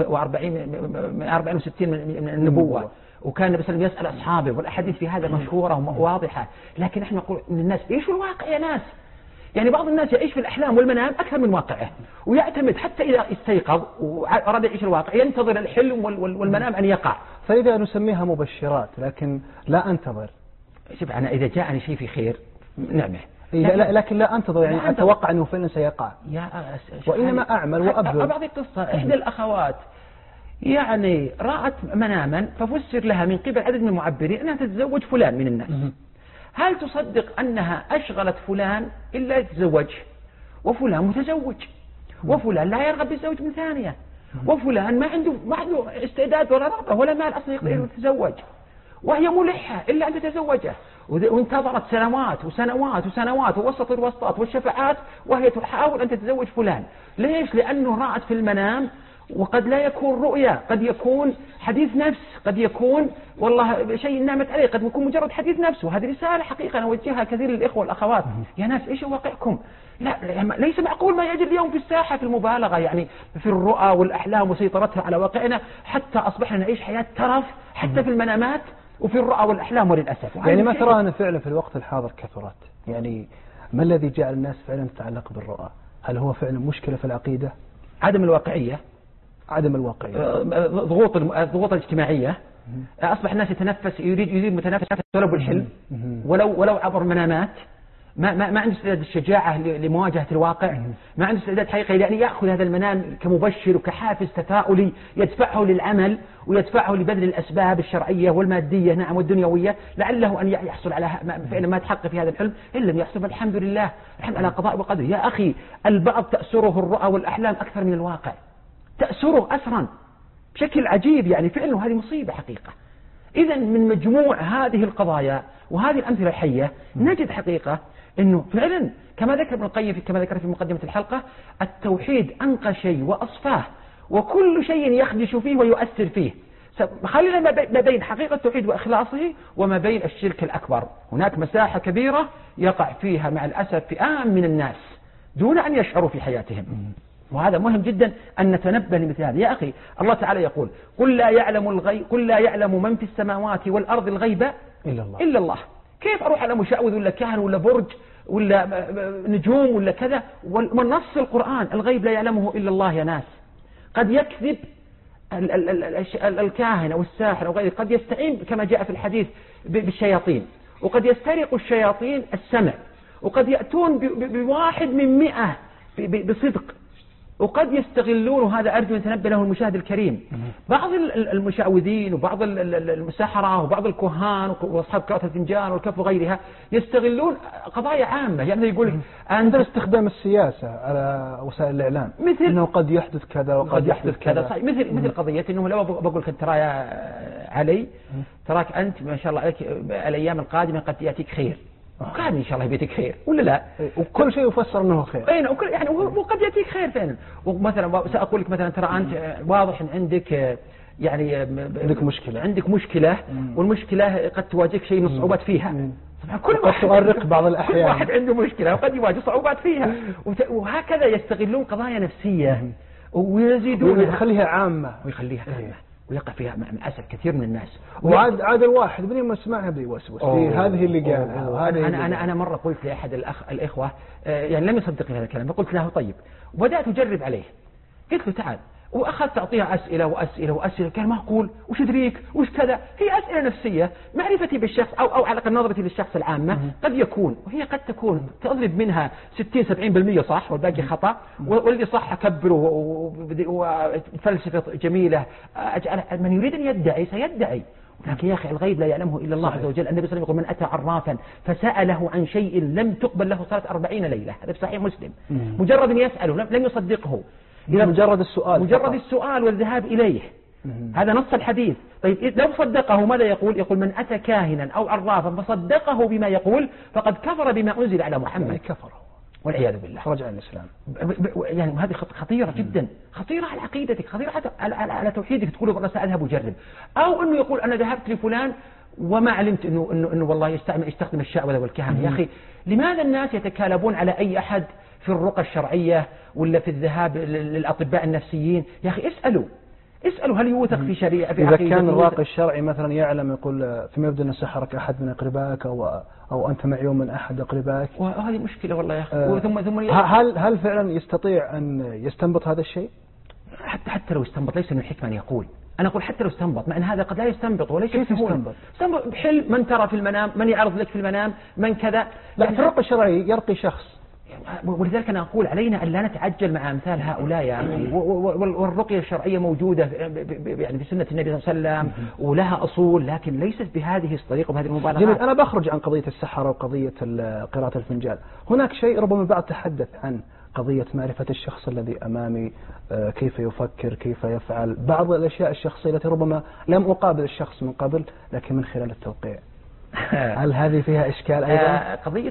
64 من النبوة، وكان النبي صلى الله عليه وسلم يسأل أصحابه، والأحاديث في هذا مشهورة وواضحة. لكن نحن نقول إن الناس يعيشوا الواقع يا ناس. يعني بعض الناس يعيش في الأحلام والمنام أكثر من واقعه، ويعتمد حتى إذا استيقظ وأراد يعيش الواقع ينتظر الحلم والمنام أن يقع. فإذا نسميها مبشرات لكن لا أنتظر. شوف، أنا إذا جاءني شيء في خير نعمه، لكن لا أنتظر، يعني أتوقع أنه فعلا سيقع، وإنما أعمل وأبذل. بعض قصة إحدى الأخوات يعني رأت مناما ففسر لها من قبل عدد من المعبرين أنها تتزوج فلان من الناس. هل تصدق أنها أشغلت فلان إلا يتزوج، وفلان متزوج، وفلان لا يرغب بالزوج من ثانية، وفلان ما عنده استعداد ولا رغبة ولا مال أصلا يقدر يتزوج، وهي ملحة إلا أن تتزوجه، وانتظرت سنوات وسنوات وسنوات ووسط الوسطات والشفاعات وهي تحاول أن تتزوج فلان. ليش؟ لأنه رأت في المنام، وقد لا يكون رؤيا، قد يكون حديث نفس، قد يكون والله شيء نعمت عليه، قد يكون مجرد حديث نفس. وهذه رسالة حقيقة أنا أوجهها كثير للإخوة والأخوات، يا ناس إيش واقعكم؟ لا ليس معقول ما يجري اليوم في الساحة في المبالغة يعني في الرؤى والأحلام وسيطرتها على واقعنا، حتى أصبحنا نعيش حياة ترف حتى في المنامات وفي الرؤى والأحلام وللأسف. يعني ما ترى أن فعلا في الوقت الحاضر كثرت؟ يعني ما الذي جعل الناس فعلا تتعلق بالرؤى؟ هل هو فعلا مشكلة في العقيدة؟ عدم الواقعية، الضغوط الاجتماعية. أصبح الناس يريد متنافس طلب الحلم ولو عبر منامات. ما عنده استعداد الشجاعة لمواجهة الواقع، ما عنده استعداد حقيقي لأن يأخذ هذا المنام كمبشر وكحافز تفاؤلي يدفعه للعمل ويدفعه لبذل الأسباب الشرعية والمادية نعم والدنيوية، لعله أن يحصل على فعلا ما تحقق في هذا الحلم. إن لم يحصل فالحمد لله، الحمد على قضاء وقدر. يا أخي البعض تأسره الرؤى والأحلام أكثر من الواقع، تأسره أسرا بشكل عجيب، يعني فعلا هذه مصيبة حقيقة. إذا من مجموع هذه القضايا وهذه الأمثلة الحية نجد حقيقة أنه فعلا كما ذكر ابن القيم كما ذكر في مقدمة الحلقة، التوحيد أنقى شيء وأصفاه، وكل شيء يخدش فيه ويؤثر فيه. خلينا ما بين حقيقة التوحيد وإخلاصه وما بين الشرك الأكبر. هناك مساحة كبيرة يقع فيها مع الأسف فئام من الناس دون أن يشعروا في حياتهم، وهذا مهم جدا أن نتنبه لمثل هذا. يا أخي الله تعالى يقول قل لا يعلم من في السماوات والأرض الغيب إلا الله. كيف أروح على مشعوذ ولا كاهن ولا برج ولا نجوم ولا كذا؟ ومن نص القرآن الغيب لا يعلمه إلا الله يا ناس. قد يكذب الكاهن أو الساحر أو غيره، قد يستعين كما جاء في الحديث بالشياطين، وقد يسترق الشياطين السمع، وقد يأتون بواحد من 100 بصدق، وقد يستغلون. هذا أرجو أن يتنبه له المشاهد الكريم. بعض المشعوذين وبعض السحرة وبعض الكهان وأصحاب قراءة الفنجان والكف وغيرها يستغلون قضايا عامة. يعني يقول عندنا استخدام السياسة على وسائل الإعلام، مثل أنه قد يحدث كذا وقد يحدث كذا. مثل قضية أنه لو بقول لك ترى يا علي تراك أنت ما شاء الله عليك الأيام القادمة قد يأتيك خير، وكان إن شاء الله بيتك خير ولا لا؟ وكل شيء يفسر أنه خير. أين وكل يعني وقد يأتيك خير فعلا. ومثلا سأقول لك مثلا ترى أنت واضح أن عندك يعني عندك مشكلة والمشكلة قد تواجهك شيء من الصعوبات فيها. طبعا كل واحد تؤرق بعض الأحيان، كل واحد عنده مشكلة وقد يواجه صعوبات فيها، وهكذا يستغلون قضايا نفسية ويزيدون ويخليها عامة ويقع فيها مع الأسف كثير من الناس. وعاد الواحد من يوم سمعها بدي يوسوس هذه اللي قالها. أنا مرة قلت لأحد الإخوة يعني لم يصدقني هذا الكلام، فقلت له طيب، وبدأت أجرب عليه. قلت له تعال وأخذت تعطيها أسئلة وأسئلة وأسئلة، كان معقول وش أدريك وش كذا، هي أسئلة نفسية. معرفتي بالشخص أو على الأقل نظرتي للشخص العامة قد يكون، وهي قد تكون تضرب منها 60-70% صح والباقي خطأ، والذي صح أكبره وفلسفة جميلة أجعل من يريد أن يدعي سيدعي. لكن يا أخي الغيب لا يعلمه إلا الله عز وجل. النبي صلى الله عليه وسلم يقول: من أتى عرافا فسأله عن شيء لم تقبل له صلاة 40 ليلة. هذا في صحيح مسلم. مجرد أن يسأله لم يصدقه، إذا مجرد السؤال والذهاب إليه، هذا نص الحديث. طيب لو صدقه ماذا يقول؟ يقول: من أتى كاهنا أو عرافا فصدقه بما يقول فقد كفر بما أنزل على محمد. يعني كفر والعياذ بالله، خرج عن الإسلام. يعني هذه خطيرة جدا، خطيرة على عقيدتك، خطيرة على توحيدك. تقول والله سأذهب وجرب، أو أنه يقول أنا ذهبت لفلان وما علمت إنه والله يستخدم الشعوذة والكهنة. يا أخي لماذا الناس يتكالبون على أي أحد في الرقى الشرعية ولا في الذهاب للأطباء النفسيين؟ يا أخي اسألوا هل يوثق في شريعة في إذا كان الراقي الشرعي مثلا يعلم يقول فيما يبدو أن سحرك أحد من أقربائك أو أنت معيوم من أحد أقربائك، وهذه مشكلة والله يا أخي. ثم هل فعلا يستطيع أن يستنبط هذا الشيء؟ حتى لو استنبط ليس من الحكمة أن يقول. أنا أقول حتى لو استنبط، مع أن هذا قد لا يستنبط وليس كيف يستنبط بحل من ترى في المنام، من يعرض لك في المنام، من كذا. لا، في الرقى الشرعي يرقي شخص. ولذلك أنا أقول علينا أن لا نتعجل مع أمثال هؤلاء يا أخي. والرقية الشرعية موجودة يعني في سنة النبي صلى الله عليه وسلم ولها أصول، لكن ليست بهذه الطريقة وبهذه المبالغات. جميل. أنا بخرج عن قضية السحرة وقضية قراءة الفنجان. هناك شيء ربما بعد تحدث عن قضية معرفة الشخص الذي أمامي، كيف يفكر، كيف يفعل، بعض الأشياء الشخصية التي ربما لم أقابل الشخص من قبل لكن من خلال التوقيع. هل هذه فيها إشكال أيضا؟ قضية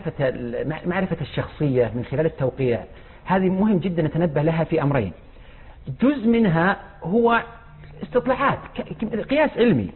معرفة الشخصية من خلال التوقيع هذه مهم جدا نتنبه لها في أمرين. جزء منها هو استطلاعات، قياس علمي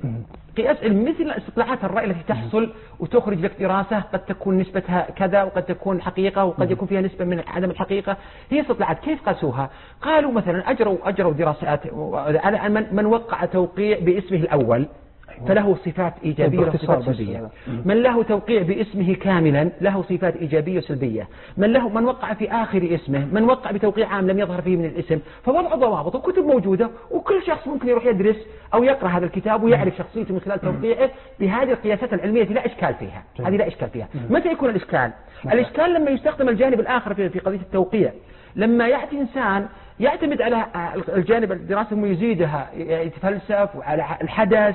مثل استطلاعات الرأي التي تحصل وتخرج لك دراسة قد تكون نسبتها كذا وقد تكون حقيقة وقد يكون فيها نسبة من عدم الحقيقة. هي استطلاعات. كيف قاسوها؟ قالوا مثلا أجروا دراسات على من وقع توقيع باسمه الأول فله صفات إيجابية وصفات سلبية، من له توقيع باسمه كاملا له صفات إيجابية وسلبية، من وقع في آخر اسمه، من وقع بتوقيع عام لم يظهر فيه من الاسم. فوضعوا ضوابط وكتب موجودة، وكل شخص ممكن يروح يدرس أو يقرأ هذا الكتاب ويعرف شخصيته من خلال توقيعه بهذه القياسات العلمية لا إشكال فيها. هذه لا إشكال فيها. متى يكون الإشكال؟ الإشكال لما يستخدم الجانب الآخر في قضية التوقيع. لما يأتي إنسان يعتمد على الجانب الدراسي ويزيدها، يتفلسف وعلى الحدث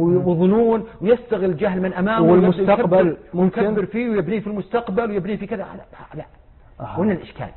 وظنون ويستغل جهل من أمامه والمستقبل ممكن يكبر فيه ويبنيه في المستقبل ويبنيه في كذا. لا. هنا الإشكال.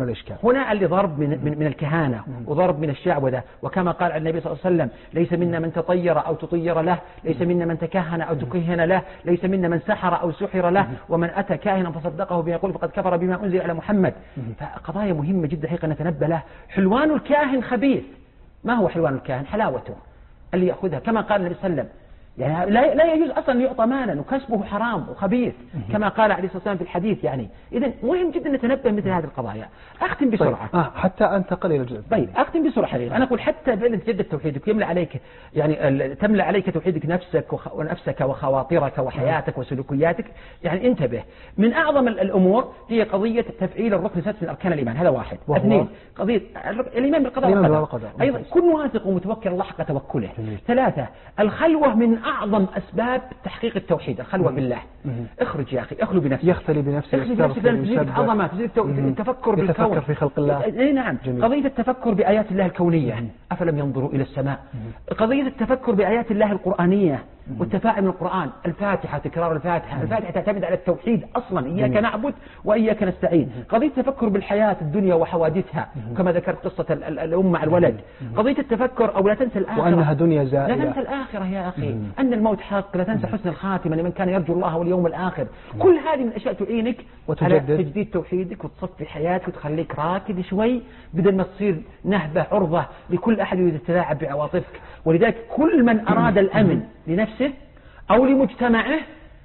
هنا اللي ضرب من الكهانة وضرب من الشعوذة. وكما قال النبي صلى الله عليه وسلم: ليس منا من تطير أو تطير له، ليس منا من تكهن أو تكهن له، ليس منا من سحر أو سحر له، ومن أتى كاهنا فصدقه بما يقول فقد كفر بما أنزل على محمد. فقضايا مهمة جدا حقيقة نتنبه له. حلوان الكاهن خبيث. ما هو حلوان الكاهن؟ حلاوته اللي يأخذها، كما قال النبي صلى الله عليه وسلم. يعني لا يجوز أصلا أن يعطى مالا وكسبه حرام وخبيث كما قال عليه الصلاة والسلام في الحديث. يعني إذن مهم جدا نتنبه مثل هذه القضايا. أختم بسرعة. طيب. حتى أنتقل إلى الجزء. طيب أختم بسرعة حقيقة. أنا أقول حتى فعلا تجدد توحيدك يملأ عليك، يعني تملأ عليك توحيدك نفسك وخواطرك وحياتك وسلوكياتك. يعني انتبه، من أعظم الأمور هي قضية تفعيل الركن السادس من أركان الإيمان. هذا واحد. اثنين، قضية الإيمان بالقضاء والقدر. أيضا كن واثق ومتوكل الله حق توكله. ثلاثة، الخلوة من أعظم أسباب تحقيق التوحيد، الخلوة بالله. اخرج يا أخي، اخلو بنفسك، يختلي بنفسه، يستغفر عظمات، التفكر بالكون، يتفكر في خلق الله. اي نعم. جميل. قضية التفكر بآيات الله الكونية. أفلم ينظروا إلى السماء. قضية التفكر بآيات الله القرآنية والتفاعل من القرآن. الفاتحة، تكرار الفاتحة. الفاتحة تعتمد على التوحيد أصلا، إياك نعبد وإياك نستعين. قضية التفكر بالحياة الدنيا وحوادثها كما ذكرت قصة الأم مع الولد. قضية التفكر أو لا تنسى الآخرة، وأنها دنيا زائلة. لا تنسى الآخرة يا أخي، أن الموت حق. لا تنسى حسن الخاتمة لمن كان يرجو الله واليوم الآخر. كل هذه من الأشياء تعينك على تجديد توحيدك وتصفي حياتك وتخليك راكد شوي بدل ما تصير نهبة عرضة لكل أحد يريد يتلاعب بعواطفك. ولذلك كل من أراد الأمن لنفسه أو لمجتمعه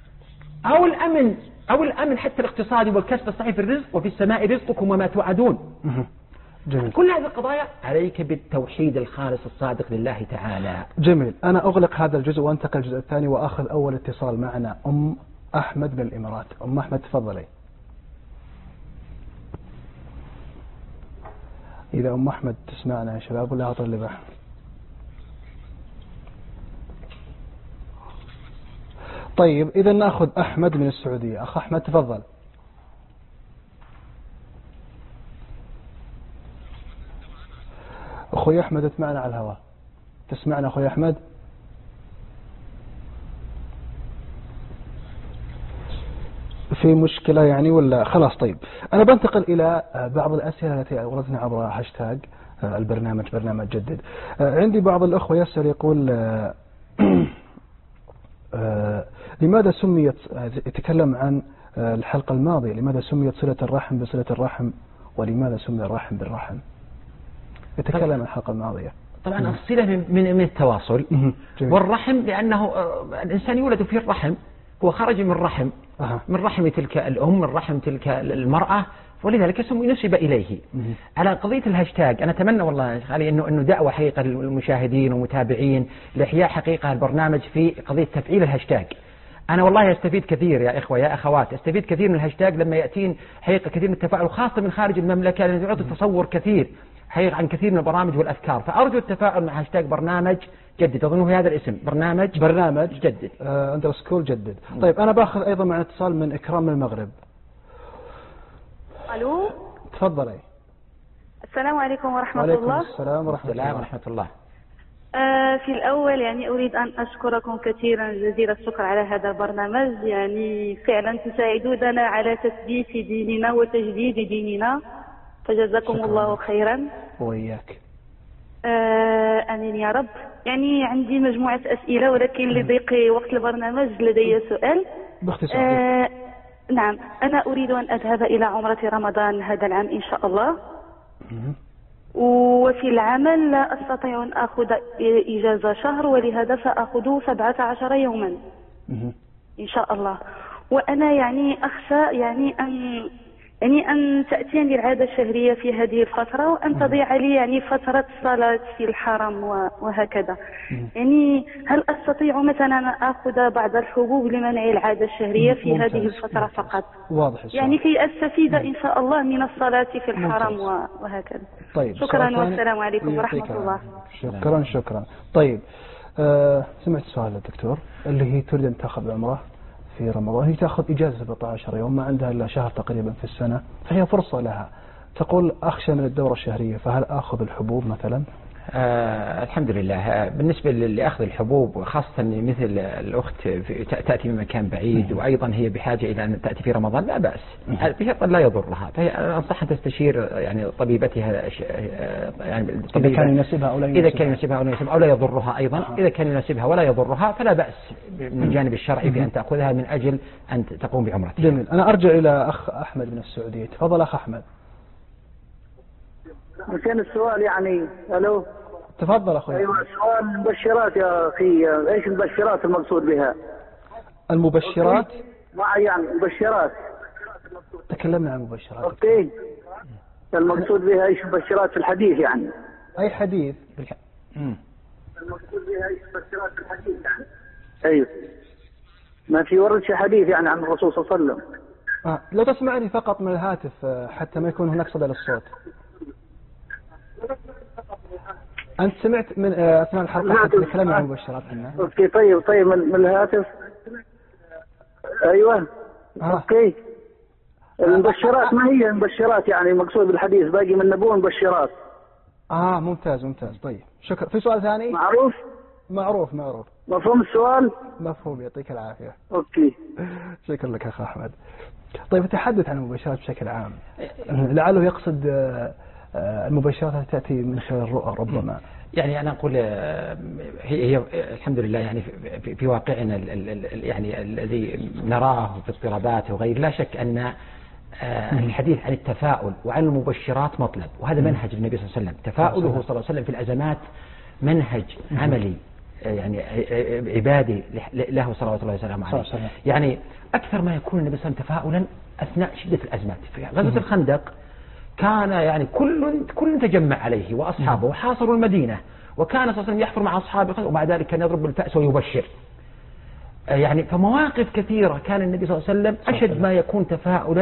أو الأمن حتى الاقتصادي والكسب الصحيح في الرزق، وفي السماء رزقكم وما توعدون. جميل. كل هذه القضايا عليك بالتوحيد الخالص الصادق لله تعالى. جميل. أنا أغلق هذا الجزء وأنتقل الجزء الثاني وأخذ أول اتصال معنا أم أحمد من الإمارات. أم أحمد تفضلي. إذا أم أحمد تسمعنا يا شباب ولا أعطي اللبح. طيب إذا نأخذ أحمد من السعودية. أخ أحمد تفضل. أخوي أحمد تسمعنا على الهواء؟ تسمعنا أخوي أحمد؟ في مشكلة يعني ولا خلاص؟ طيب أنا بنتقل إلى بعض الأسئلة التي وردتنا عبر هاشتاج البرنامج برنامج جدد. عندي بعض الأخوة يسأل يقول لماذا سميت، يتكلم عن الحلقة الماضية، لماذا سميت صلة الرحم بصلة الرحم ولماذا سمي الرحم بالرحم؟ يتكلم عن الحلقة الماضية. طبعا الصلة من التواصل، والرحم لأنه الإنسان يولد في الرحم، هو خرج من رحم، من رحم تلك الأم، من رحم تلك المرأة، ولذلك نسب إليه. على قضية الهاشتاج، أنا أتمنى والله خالي إنه دعوة حقيقة للمشاهدين والمتابعين لإحياء حقيقة البرنامج في قضية تفعيل الهاشتاج. أنا والله أستفيد كثير يا إخوة يا أخوات، أستفيد كثير من الهاشتاج لما يأتين حقيقة كثير من التفاعل، خاصة من خارج المملكة، لأنه يعطي تصور كثير حقيقة عن كثير من البرامج والأفكار. فأرجو التفاعل مع هاشتاج برنامج جدد، أظنه هذا الاسم، برنامج جدد _ جدد. طيب أنا باخذ أيضا مع اتصال من إكرام من المغرب. ألو، تفضلي. السلام عليكم ورحمة الله. وعليكم السلام ورحمة الله. في الأول يعني أريد أن أشكركم كثيرا جزيل الشكر على هذا البرنامج، يعني فعلا تساعدوننا على تثبيت ديننا وتجديد ديننا، فجزاكم الله خيرا. وإياك. آمين يا رب. يعني عندي مجموعة أسئلة، ولكن لضيق وقت البرنامج لدي سؤال باختصار. نعم، أنا أريد أن أذهب إلى عمرة رمضان هذا العام إن شاء الله، وفي العمل لا أستطيع أن أخذ إجازة شهر، ولهذا سأخذ 17 يوما إن شاء الله. وأنا يعني أخشى يعني أن تأتيني العادة الشهرية في هذه الفترة، وأن تضيع لي يعني فترة صلاة في الحرم وهكذا. يعني هل أستطيع مثلا أن أخذ بعض الحبوب لمنع العادة الشهرية في هذه الفترة فقط؟ واضح يعني كي أستفيد إن شاء الله من الصلاة في الحرم وهكذا. طيب شكرا والسلام عليكم ورحمة الله. شكرا. طيب سمعت سؤال الدكتور، اللي هي تريد أن تأخذ عمرة في رمضان، هي تأخذ إجازة 17 يوم، ما عندها إلا شهر تقريبا في السنة، فهي فرصة لها. تقول أخشى من الدورة الشهرية، فهل أخذ الحبوب مثلا؟ الحمد لله. بالنسبة لأخذ الحبوب، خاصة مثل الأخت تأتي من مكان بعيد، وأيضا هي بحاجة إلى أن تأتي في رمضان، لا بأس، بشرط لا يضرها. فهي أنصح أن تستشير يعني طبيبتها، يعني إذا كان يناسبها أو لا يناسبها، إذا كان يناسبها أو لا يضرها أيضا. إذا كان يناسبها ولا يضرها فلا بأس من الجانب الشرعي في أن تأخذها من أجل أن تقوم بعمرتها. جميل. أنا أرجع إلى أخ أحمد من السعودية. تفضل أخ أحمد. كان السؤال يعني. ألو، تفضل أخوي. أيوة، سؤال المبشرات يا أخي، إيش المبشرات المقصود بها؟ المبشرات يعني مبشرات، تكلمنا عن المبشرات. أوكي، المقصود بها إيش المبشرات في الحديث يعني؟ أي حديث؟ المقصود بها إيش المبشرات في الحديث يعني؟ أيوه، ما في ورد شيء حديث يعني عن الرسول صلى الله عليه وسلم. لو تسمعني فقط من الهاتف حتى ما يكون هناك صدى للصوت. أنت سمعت من أثناء الحلقة حتى تكلمنا عن المبشرات منها. أوكي، طيب من الهاتف. أيوة. أوكي، المبشرات ما هي المبشرات يعني مقصود بالحديث، باقي من النبوة مبشرات. ممتاز. طيب شكرا. في سؤال ثاني؟ معروف. مفهوم السؤال؟ مفهوم، يعطيك العافية. أوكي، شكرا لك أخ أحمد. طيب تحدث عن المبشرات بشكل عام، لعله يقصد المبشرات التي تأتي من خلال الرؤى ربما. يعني أنا أقول هي الحمد لله يعني في واقعنا يعني الذي نراه في اضطرابات وغير، لا شك أن الحديث عن التفاؤل وعن المبشرات مطلب، وهذا منهج النبي صلى الله عليه وسلم. تفاؤله صلى الله عليه وسلم في الأزمات منهج عملي يعني عبادي له صلوات الله وسلامه عليه. يعني أكثر ما يكون النبي صلى الله عليه وسلم تفاؤلا أثناء شدة الأزمات. في غزوة الخندق كان يعني كل تجمع عليه وأصحابه وحاصروا المدينة، وكان صلى الله عليه وسلم يحفر مع أصحابه، ومع ذلك كان يضرب بالفأس ويبشر. يعني فمواقف كثيرة كان النبي صلى الله عليه وسلم أشد ما يكون تفاؤلا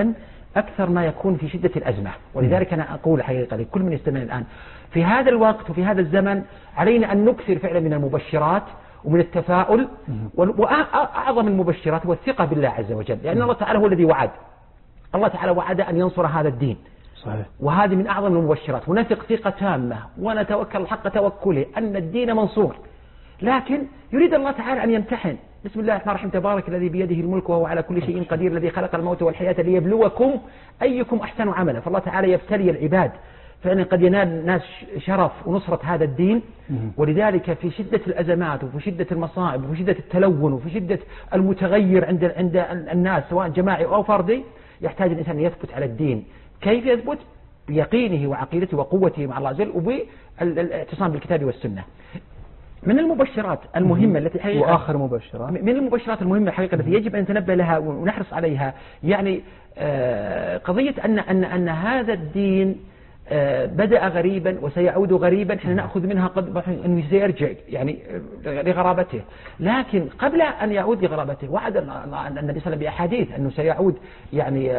أكثر ما يكون في شدة الأزمة. ولذلك أنا أقول حقيقة لكل من يستمع الآن في هذا الوقت وفي هذا الزمن علينا أن نكثر فعلا من المبشرات ومن التفاؤل، وأعظم المبشرات هو الثقة بالله عز وجل، لأن الله تعالى هو الذي وعد. الله تعالى وعد أن ينصر هذا الدين، صحيح. وهذه من أعظم المبشرات، ونثق ثقة تامة ونتوكل حق توكله أن الدين منصور. لكن يريد الله تعالى أن يمتحن. بسم الله الرحمن الرحيم، تبارك الذي بيده الملك وهو على كل شيء قدير، الذي خلق الموت والحياة ليبلوكم أيكم أحسن عملا. فالله تعالى يبتلي العباد، فإن قد ينال الناس شرف ونصرة هذا الدين. ولذلك في شدة الأزمات وفي شدة المصائب وفي شدة التلون وفي شدة المتغير عند الناس سواء جماعي أو فردي، يحتاج الإنسان أن يثبت على الدين. كيف يثبت؟ بيقينه وعقيدته وقوته مع الله عز وجل وبالاعتصام بالكتاب والسنة. من المبشرات المهمة التي حقيقة وآخر مبشرة من المبشرات المهمة حقيقة التي يجب أن نتنبه لها ونحرص عليها، يعني قضية أن هذا الدين بدأ غريبا وسيعود غريبا. احنا نأخذ منها قد أنه سيرجع يعني لغرابته، لكن قبل أن يعود لغرابته وعد النبي صلى الله عليه وسلم بأحاديث أنه سيعود يعني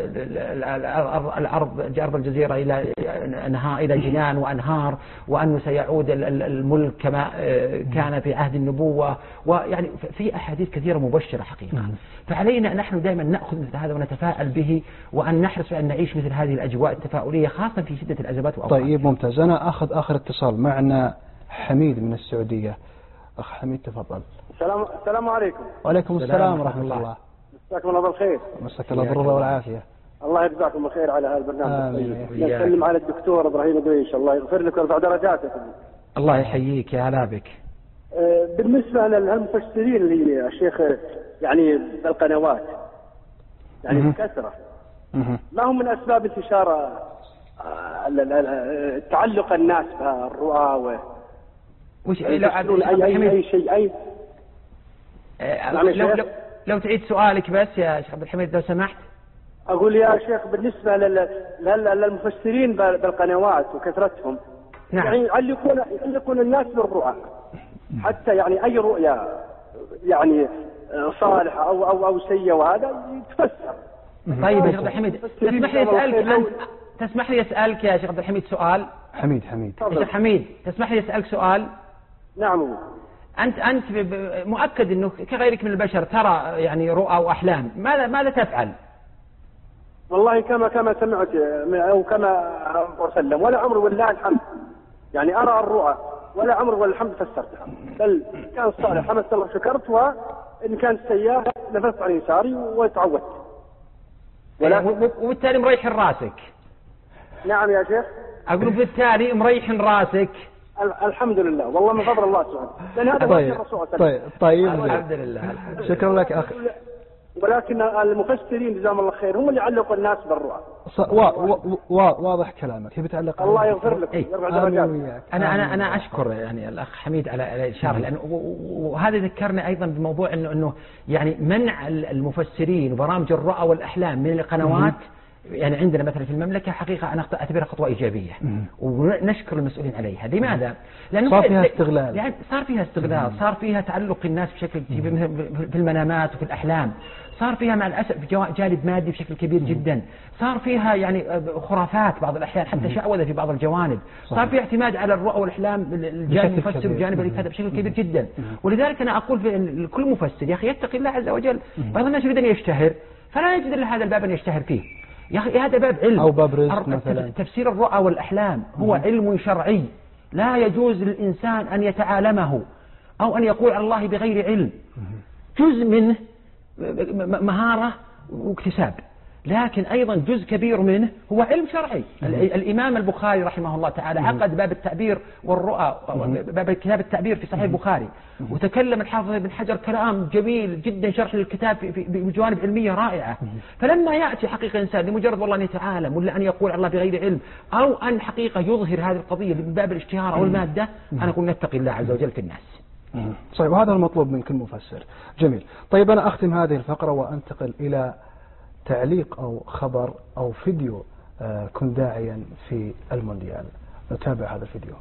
أرض الجزيرة إلى جنان وأنهار، وأنه سيعود الملك كما كان في عهد النبوة، ويعني في أحاديث كثيرة مبشرة حقيقة. فعلينا نحن دائما نأخذ مثل هذا ونتفائل به، وأن نحرص أن نعيش مثل هذه الأجواء التفاؤلية خاصة في شدة الأزمات وأوقاتها. طيب ممتاز. أنا أخذ آخر اتصال معنا حميد من السعودية. أخ حميد تفضل. السلام عليكم. وعليكم السلام ورحمة الله. مساكم الله بالخير. مساك الله بالرضا والعافية. الله يجزاكم الخير على هذا البرنامج. آمين. نسلم على الدكتور إبراهيم دويش، الله يغفر لك ويرفع درجاتك. الله يحييك يا هلا بك. بالنسبة للمفسرين اللي يا شيخ يعني بالقنوات يعني بكثرة، ما هم من أسباب انتشار تعلق الناس بالرؤى وش أي شيء لو تعيد سؤالك بس يا شيخ عبد الحميد لو سمحت. أقول يا شيخ بالنسبة للمفسرين بالقنوات وكثرتهم، نعم. يعني يعلقون الناس بالرؤى، حتى يعني أي رؤيا يعني صالحة أو سيئة وهذا يتفسر. طيب يا شيخ عبد الحميد تسمح لي أسألك يا شيخ عبد الحميد سؤال. حميد يا شيخ حميد تسمح لي أسألك سؤال. نعم. أنت مؤكد أنه كغيرك من البشر ترى يعني رؤى وأحلام، ماذا تفعل؟ والله كما سمعت أو كما وسلم، ولا عمر والله الحمد يعني أرى الرؤى ولا عمر ولا الحمد فسرتها، بل كان صالح حمد الله شكرت، وإن كانت سيئة نفست عن يساري وتعودت. وبالتالي مريح راسك. نعم يا شيخ. أقول بالتالي مريح راسك. الحمد لله، والله من فضل الله سبحانه، لأن هذا طيب. طيب الحمد لله. شكرا لك أخ. ولكن المفسرين جزاهم الله خير هم اللي علقوا الناس بالرؤى. واضح كلامك. يبي تعلق. الله يغفر لك. أنا أشكر يعني الأخ حميد على الإشارة، لأنه وهذا ذكرنا أيضا بموضوع إنه يعني منع المفسرين وبرامج الرؤى والأحلام من القنوات. يعني عندنا مثلا في المملكة حقيقة أنا أعتبرها خطوة إيجابية، ونشكر المسؤولين عليها. لماذا؟ لأنه صار فيها استغلال. يعني صار فيها تعلق الناس بشكل في المنامات وفي الأحلام، صار فيها مع الأسف جانب مادي بشكل كبير جدا، صار فيها يعني خرافات بعض الأحيان، حتى شعوذة في بعض الجوانب، صار فيها اعتماد على الرؤى والأحلام الجانب المفسر والجانب الإفادة بشكل كبير جدا. ولذلك أنا أقول لكل مفسر يا أخي يتقي الله عز وجل. بعض الناس يريد أن يشتهر فلا يجد إلا هذا الباب أن يشتهر فيه. يا أخي هذا باب علم أو باب رزق مثلا. تفسير الرؤى والأحلام هو علم شرعي، لا يجوز للإنسان أن يتعالمه أو أن يقول على الله بغير علم. جزء منه مهارة واكتساب، لكن أيضا جزء كبير منه هو علم شرعي. الإمام البخاري رحمه الله تعالى عقد باب التعبير والرؤى، باب كتاب التعبير في صحيح البخاري، وتكلم الحافظ ابن حجر كلام جميل جدا شرح للكتاب بجوانب علمية رائعة. فلما يأتي حقيقة إنسان لمجرد والله أن يتعالم ولا أن يقول على الله بغير علم أو أن حقيقة يظهر هذه القضية من باب الاشتهار أو المادة، أنا أقول نتقي الله عز وجل في الناس. صحيح، وهذا المطلوب من كل مفسر. جميل. طيب أنا أختم هذه الفقرة وأنتقل إلى تعليق أو خبر أو فيديو كن داعيا في المونديال. نتابع هذا الفيديو.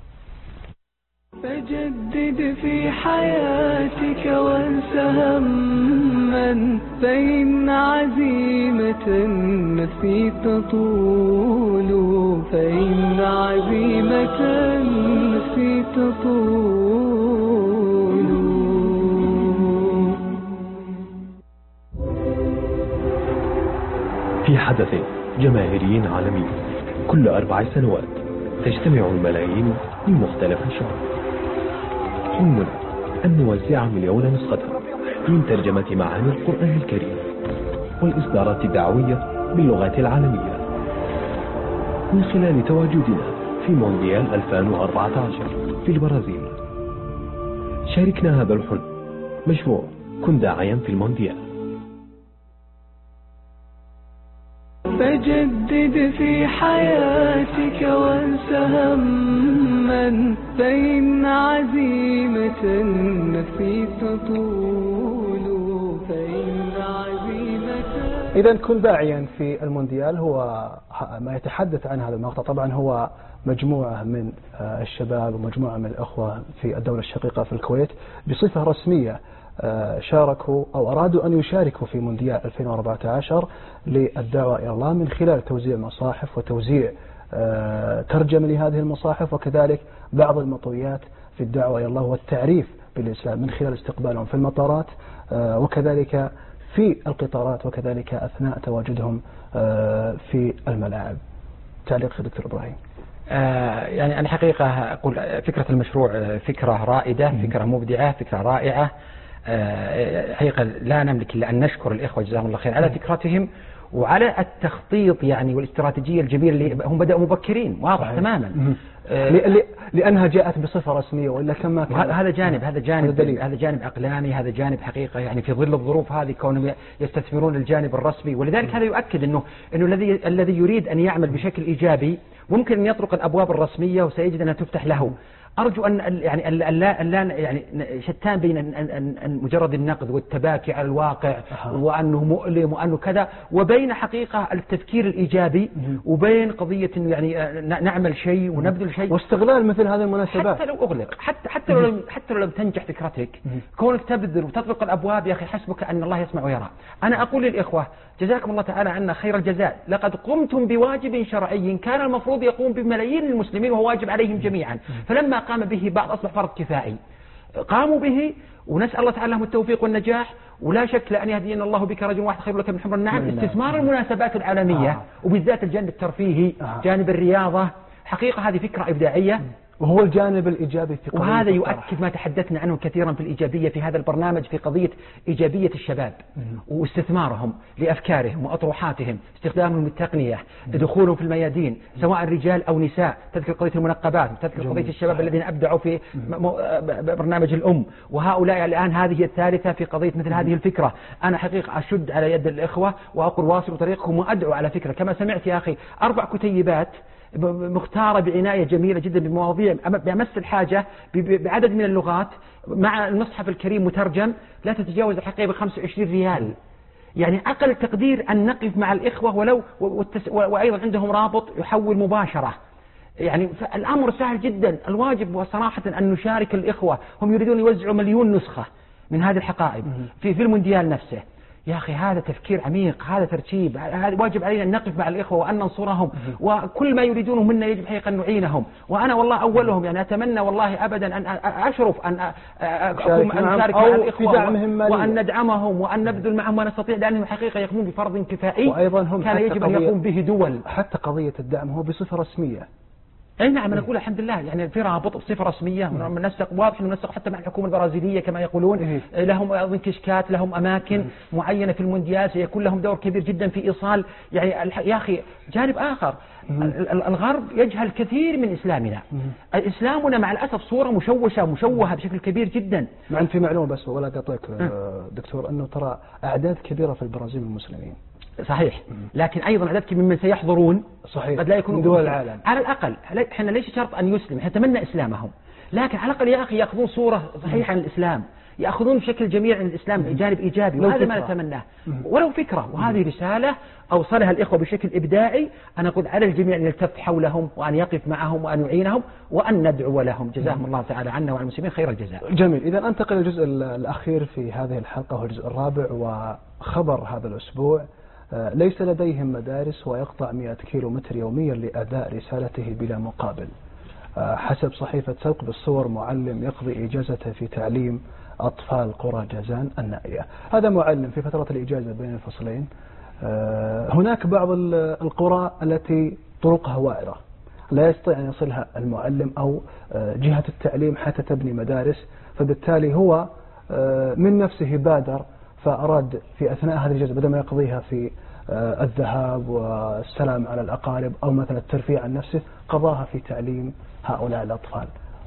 فجدد في حياتك وانسى هما، فإن عزيمة عزيمة النفس تطول فإن عزيمة النفس تطول. في حدث جماهيري عالمي كل 4 سنوات تجتمع الملايين من مختلف الشعوب. حلمنا أن نوزع 1,000,000 نسخة من ترجمة معاني القرآن الكريم والإصدارات الدعوية باللغات العالمية من خلال تواجدنا في مونديال 2014 في البرازيل. شاركنا هذا الحلم. مشروع كن داعيا في المونديال. فجدد في حياتك وانس هما فإن عزيمة النفس تطول فإن عزيمة. إذا كن داعيا في المونديال هو ما يتحدث عن هذا المقطع. طبعا هو مجموعة من الشباب ومجموعة من الأخوة في الدولة الشقيقة في الكويت بصفة رسمية شاركوا أو أرادوا أن يشاركوا في مونديال 2014 للدعوة إلى الله من خلال توزيع مصاحف وتوزيع ترجمة لهذه المصاحف وكذلك بعض المطويات في الدعوة إلى الله والتعريف بالإسلام من خلال استقبالهم في المطارات وكذلك في القطارات وكذلك أثناء تواجدهم في الملاعب. تعليق دكتور إبراهيم. يعني أنا حقيقة أقول فكرة المشروع فكرة رائدة، فكرة مبدعة، فكرة رائعة. حقيقة لا نملك إلا أن نشكر الإخوة جزاهم الله خير على فكرتهم وعلى التخطيط يعني والاستراتيجية الجميلة اللي هم بدأوا مبكرين واضح تماما. لأنها جاءت بصفة رسمية وإلا كما كان. هذا جانب عقلاني، هذا جانب حقيقة يعني في ظل الظروف هذه كونهم يستثمرون الجانب الرسمي، ولذلك هذا يؤكد إنه الذي يريد أن يعمل بشكل إيجابي ممكن أن يطرق الأبواب الرسمية وسيجد أنها تفتح له. أرجو أن يعني شتان بين أن مجرد النقد والتباكي على الواقع وأنه مؤلم وأنه كذا وبين حقيقة التفكير الإيجابي وبين قضية إنه يعني نعمل شيء ونبذل شيء واستغلال مثل هذه المناسبات. حتى لو أغلق حتى لو لم تنجح فكرتك كونك تبذل وتطرق الأبواب يا أخي حسبك أن الله يسمع ويرى. أنا أقول للإخوة جزاكم الله تعالى عنا خير الجزاء، لقد قمتم بواجب شرعي كان المفروض يقوم بملايين المسلمين وهو واجب عليهم جميعا، فلما قام به بعض أصبح فرض كفائي. قاموا به ونسأل الله تعالى لهم التوفيق والنجاح، ولا شك لأن يهدينا الله بك رجل واحد خير لك من حمر النعم. استثمار المناسبات العالمية وبالذات الجانب الترفيهي جانب الرياضة حقيقة هذه فكرة إبداعية وهو الجانب الإيجابي في قضية وهذا يؤكد ما تحدثنا عنه كثيرا في الإيجابية في هذا البرنامج في قضية إيجابية الشباب واستثمارهم لأفكارهم وأطروحاتهم، استخدامهم للتقنية، دخولهم في الميادين سواء رجال أو نساء. تذكر قضية المنقبات، تذكر قضية الشباب الذين أبدعوا في برنامج الأم، وهؤلاء الآن هذه الثالثة في قضية مثل هذه الفكرة. أنا حقيقة أشد على يد الإخوة وأقول واصلوا طريقكم وأدعو على فكرة كما سمعت يا أخي 4 كتيبات مختارة بعناية جميلة جدا بمواضيع بأمس الحاجة بعدد من اللغات مع المصحف الكريم مترجم لا تتجاوز الحقيقة ب25 ريال. يعني أقل تقدير أن نقف مع الإخوة ولو وأيضا عندهم رابط يحول مباشرة. يعني الأمر سهل جدا. الواجب وصراحة أن نشارك الإخوة، هم يريدون يوزعوا 1,000,000 نسخة من هذه الحقائب في المونديال نفسه. يا أخي هذا تفكير عميق، هذا ترتيب، هذا واجب علينا أن نقف مع الإخوة وأن ننصرهم، وكل ما يريدونه منا يجب حقيقة أن نعينهم. وأنا والله أولهم يعني أتمنى والله أبدا أن أشرف أن نشارك مع الإخوة وأن ندعمهم وأن نبذل معهم ما نستطيع، لأنهم حقيقة يقومون بفرض كفائي وأيضا هم كان يجب أن يقوم به دول. حتى قضية الدعم هو بصفة رسمية. اي نعم انا اقول الحمد لله يعني في رابط بصفه رسميه منسق واضح منسق حتى مع الحكومه البرازيليه كما يقولون. لهم ايضا كشكات، لهم اماكن معينه في المونديال سيكون لهم دور كبير جدا في ايصال. يعني يا اخي جانب اخر الغرب يجهل كثير من اسلامنا. اسلامنا مع الاسف صوره مشوهه بشكل كبير جدا. مع في معلومه بس ولا قطعك دكتور انه ترى اعداد كبيره في البرازيل من المسلمين. صحيح، لكن أيضا عدد ممن سيحضرون صحيح قد لا يكونوا من دول العالم. على الأقل احنا ليس شرط أن يسلم، احنا نتمنى إسلامهم، لكن على الأقل يا أخي يأخذون صورة صحيحة عن الإسلام، يأخذون بشكل جميع عن الإسلام جانب إيجابي، وهذا ما نتمناه ولو فكرة. وهذه رسالة أوصلها الإخوة بشكل إبداعي. أنا أقول على الجميع أن يلتف حولهم وأن يقف معهم وأن يعينهم وأن ندعو لهم. جزاهم الله تعالى عنا وعن المسلمين خير الجزاء. جميل. إذا أنتقل للجزء الأخير في هذه الحلقة وهو الجزء الرابع، وخبر هذا الأسبوع ليس لديهم مدارس ويقطع 100 كيلومتر يوميا لأداء رسالته بلا مقابل. حسب صحيفة سوق بالصور معلم يقضي إجازته في تعليم أطفال قرى جازان النائية. هذا معلم في فترة الإجازة بين الفصلين. هناك بعض القرى التي طرقها وائرة لا يستطيع أن يصلها المعلم أو جهة التعليم حتى تبني مدارس، فبالتالي هو من نفسه بادر فأراد في أثناء هذه الإجازة بدل ما يقضيها في الذهاب والسلام على الأقارب أو مثلا الترفيه عن نفسه قضاها في تعليم هؤلاء الأطفال.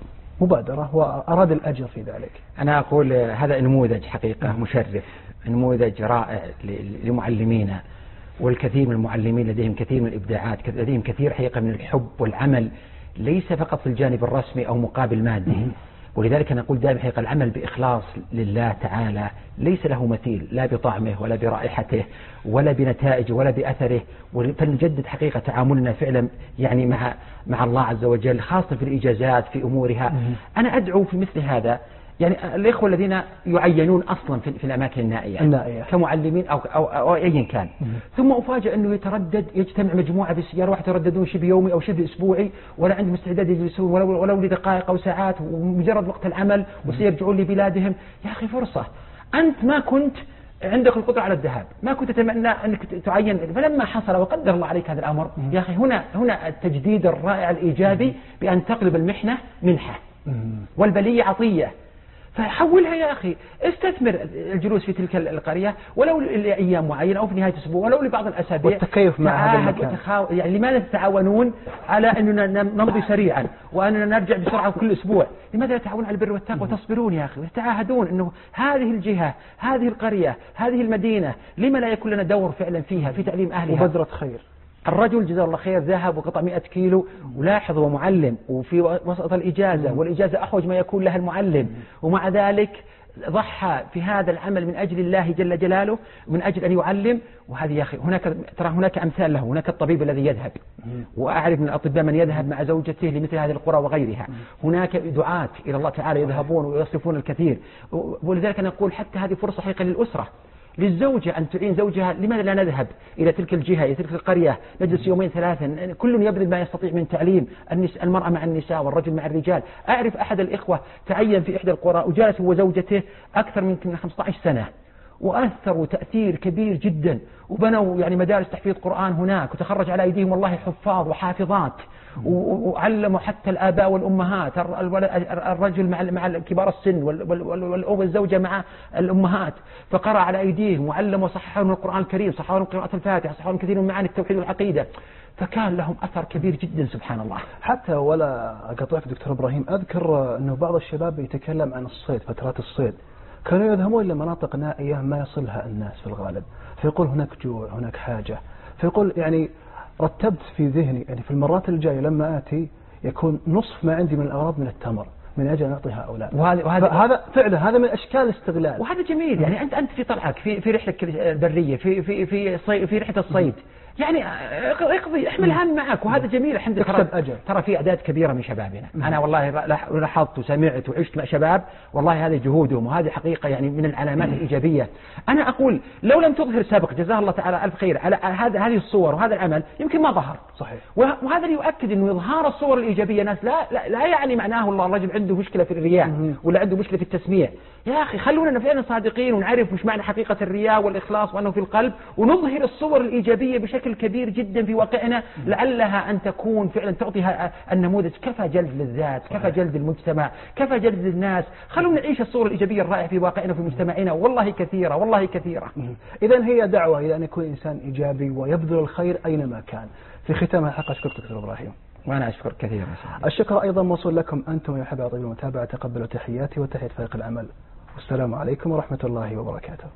مبادرة وأراد الأجر في ذلك. أنا أقول هذا نموذج حقيقة مشرف، نموذج رائع لمعلمينا، والكثير من المعلمين لديهم كثير من الإبداعات، لديهم كثير حقيقة من الحب والعمل، ليس فقط في الجانب الرسمي أو مقابل مادي. ولذلك أنا أقول دائما حقيقة العمل بإخلاص لله تعالى ليس له مثيل، لا بطعمه ولا برائحته ولا بنتائجه ولا بأثره. فلنجدد حقيقة تعاملنا فعلا يعني مع الله عز وجل، خاصة في الإجازات في أمورها. أنا أدعو في مثل هذا يعني الإخوة الذين يعينون أصلا في الأماكن النائية كمعلمين أو أيا كان، ثم أفاجأ أنه يجتمع مجموعة بالسيارة واحد يترددون شبه يومي أو شبه أسبوعي، ولا عندهم استعداد يجلسون ولو لدقائق أو ساعات، ومجرد وقت العمل وسيرجعون لبلادهم. يا أخي فرصة، أنت ما كنت عندك القدرة على الذهاب، ما كنت تتمنى أنك تعين، فلما حصل وقدر الله عليك هذا الأمر يا أخي هنا التجديد الرائع الإيجابي بأن تقلب المحنة منحة والبلية عطية. فحولها يا أخي، استثمر الجلوس في تلك القرية ولو لأيام معينة أو في نهاية الأسبوع ولو لبعض الأسابيع، والتكيف مع هذا المكان. يعني لماذا تتعاونون على أننا نمضي سريعا وأننا نرجع بسرعة كل أسبوع؟ لماذا لا تعاونون على البر والتقوى وتصبرون يا أخي وتتعاهدون أنه هذه الجهة هذه القرية هذه المدينة لما لا يكون لنا دور فعلا فيها في تعليم أهلها وبذرة خير. الرجل جزاه الله خير ذهب وقطع 100 كيلو، ولاحظ هو معلم وفي وسط الإجازة والإجازة أحوج ما يكون لها المعلم، ومع ذلك ضحى في هذا العمل من أجل الله جل جلاله من أجل أن يعلم. وهذه يا أخي هناك أمثال له. هناك الطبيب الذي يذهب، وأعرف من الأطباء من يذهب مع زوجته لمثل هذه القرى وغيرها. هناك دعاة إلى الله تعالى يذهبون ويصرفون الكثير. ولذلك أنا أقول حتى هذه فرصة حقيقة للأسرة، للزوجة أن تعين زوجها. لماذا لا نذهب إلى تلك الجهة إلى تلك القرية، نجلس يومين ثلاثة، كل يبذل ما يستطيع من تعليم، المرأة مع النساء والرجل مع الرجال. أعرف أحد الإخوة تعين في إحدى القرى وجالس هو وزوجته أكثر من 15 سنة، وأثروا تأثير كبير جدا، وبنوا يعني مدارس تحفيظ قرآن هناك، وتخرج على أيديهم والله حفاظ وحافظات، وعلموا حتى الآباء والأمهات، الرجل مع كبار السن والزوجة مع الأمهات، فقرأ على أيديهم وعلموا وصححوا من القرآن الكريم، صححوا من قراءة الفاتحة، صححوا من كثير من معاني التوحيد والعقيدة، فكان لهم أثر كبير جدا سبحان الله. حتى ولا أقطعك دكتور إبراهيم، أذكر أنه بعض الشباب يتكلم عن الصيد، فترات الصيد كانوا يذهبون إلى مناطق نائية ما يصلها الناس في الغالب، فيقول هناك جوع هناك حاجة، فيقول يعني رتبت في ذهني يعني في المرات الجاية لما آتي يكون نصف ما عندي من الأغراض من التمر من أجل أن أعطي هؤلاء. وهذا فعلا هذا من أشكال الاستغلال، وهذا جميل. يعني أنت في طلعك في رحلة البرية في رحلة الصيد، يعني اقضي احمل هم معك، وهذا جميل الحمد لله. ترى في أعداد كبيرة من شبابنا، أنا والله لاحظت وسمعت وعشت مع شباب والله هذه جهودهم، وهذه حقيقة يعني من العلامات الإيجابية. أنا أقول لو لم تظهر سابق جزاه الله تعالى ألف خير على هذه الصور وهذا العمل يمكن ما ظهر. صحيح. وهذا يؤكد إنه إظهار الصور الإيجابية ناس لا يعني معناه الله الرجل عنده مشكلة في الرياء ولا عنده مشكلة في التسميع. يا أخي خلونا فعلا صادقين ونعرف مش معنى حقيقة الرياء والإخلاص وأنه في القلب، ونظهر الصور الإيجابية بشكل كبير جدا في واقعنا، لعلها أن تكون فعلا تعطيها النموذج. كفى جلد للذات، كفى جلد المجتمع، كفى جلد للناس. خلونا نعيش الصور الإيجابية الرائعة في واقعنا وفي مجتمعنا، والله كثيرة والله كثيرة. إذن هي دعوة إلى أن يكون إنسان إيجابي ويبذل الخير أينما كان. في ختام الحلقة أشكرك دكتور إبراهيم. وأنا أشكر كثيرا. الشكر أيضا موصول لكم أنتم يا أحباب طيب المتابعة. تقبلوا تحياتي وتحية فريق العمل، والسلام عليكم ورحمة الله وبركاته.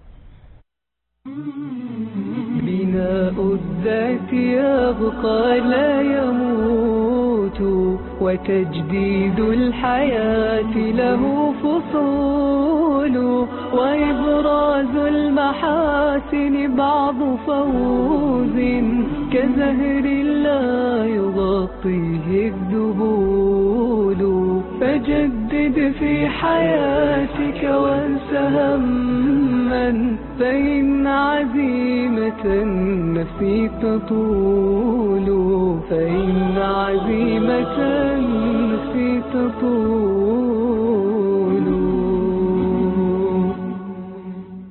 بناء الذات يبقى لا يموت، وتجديد الحياة له فصول، وإبراز المحاسن بعض فوز، كزهر لا يغطيه الذبول. فجدد في حياتك وانس هما، فإن عزيمة النفس تطول، فإن عزيمة النفس تطول.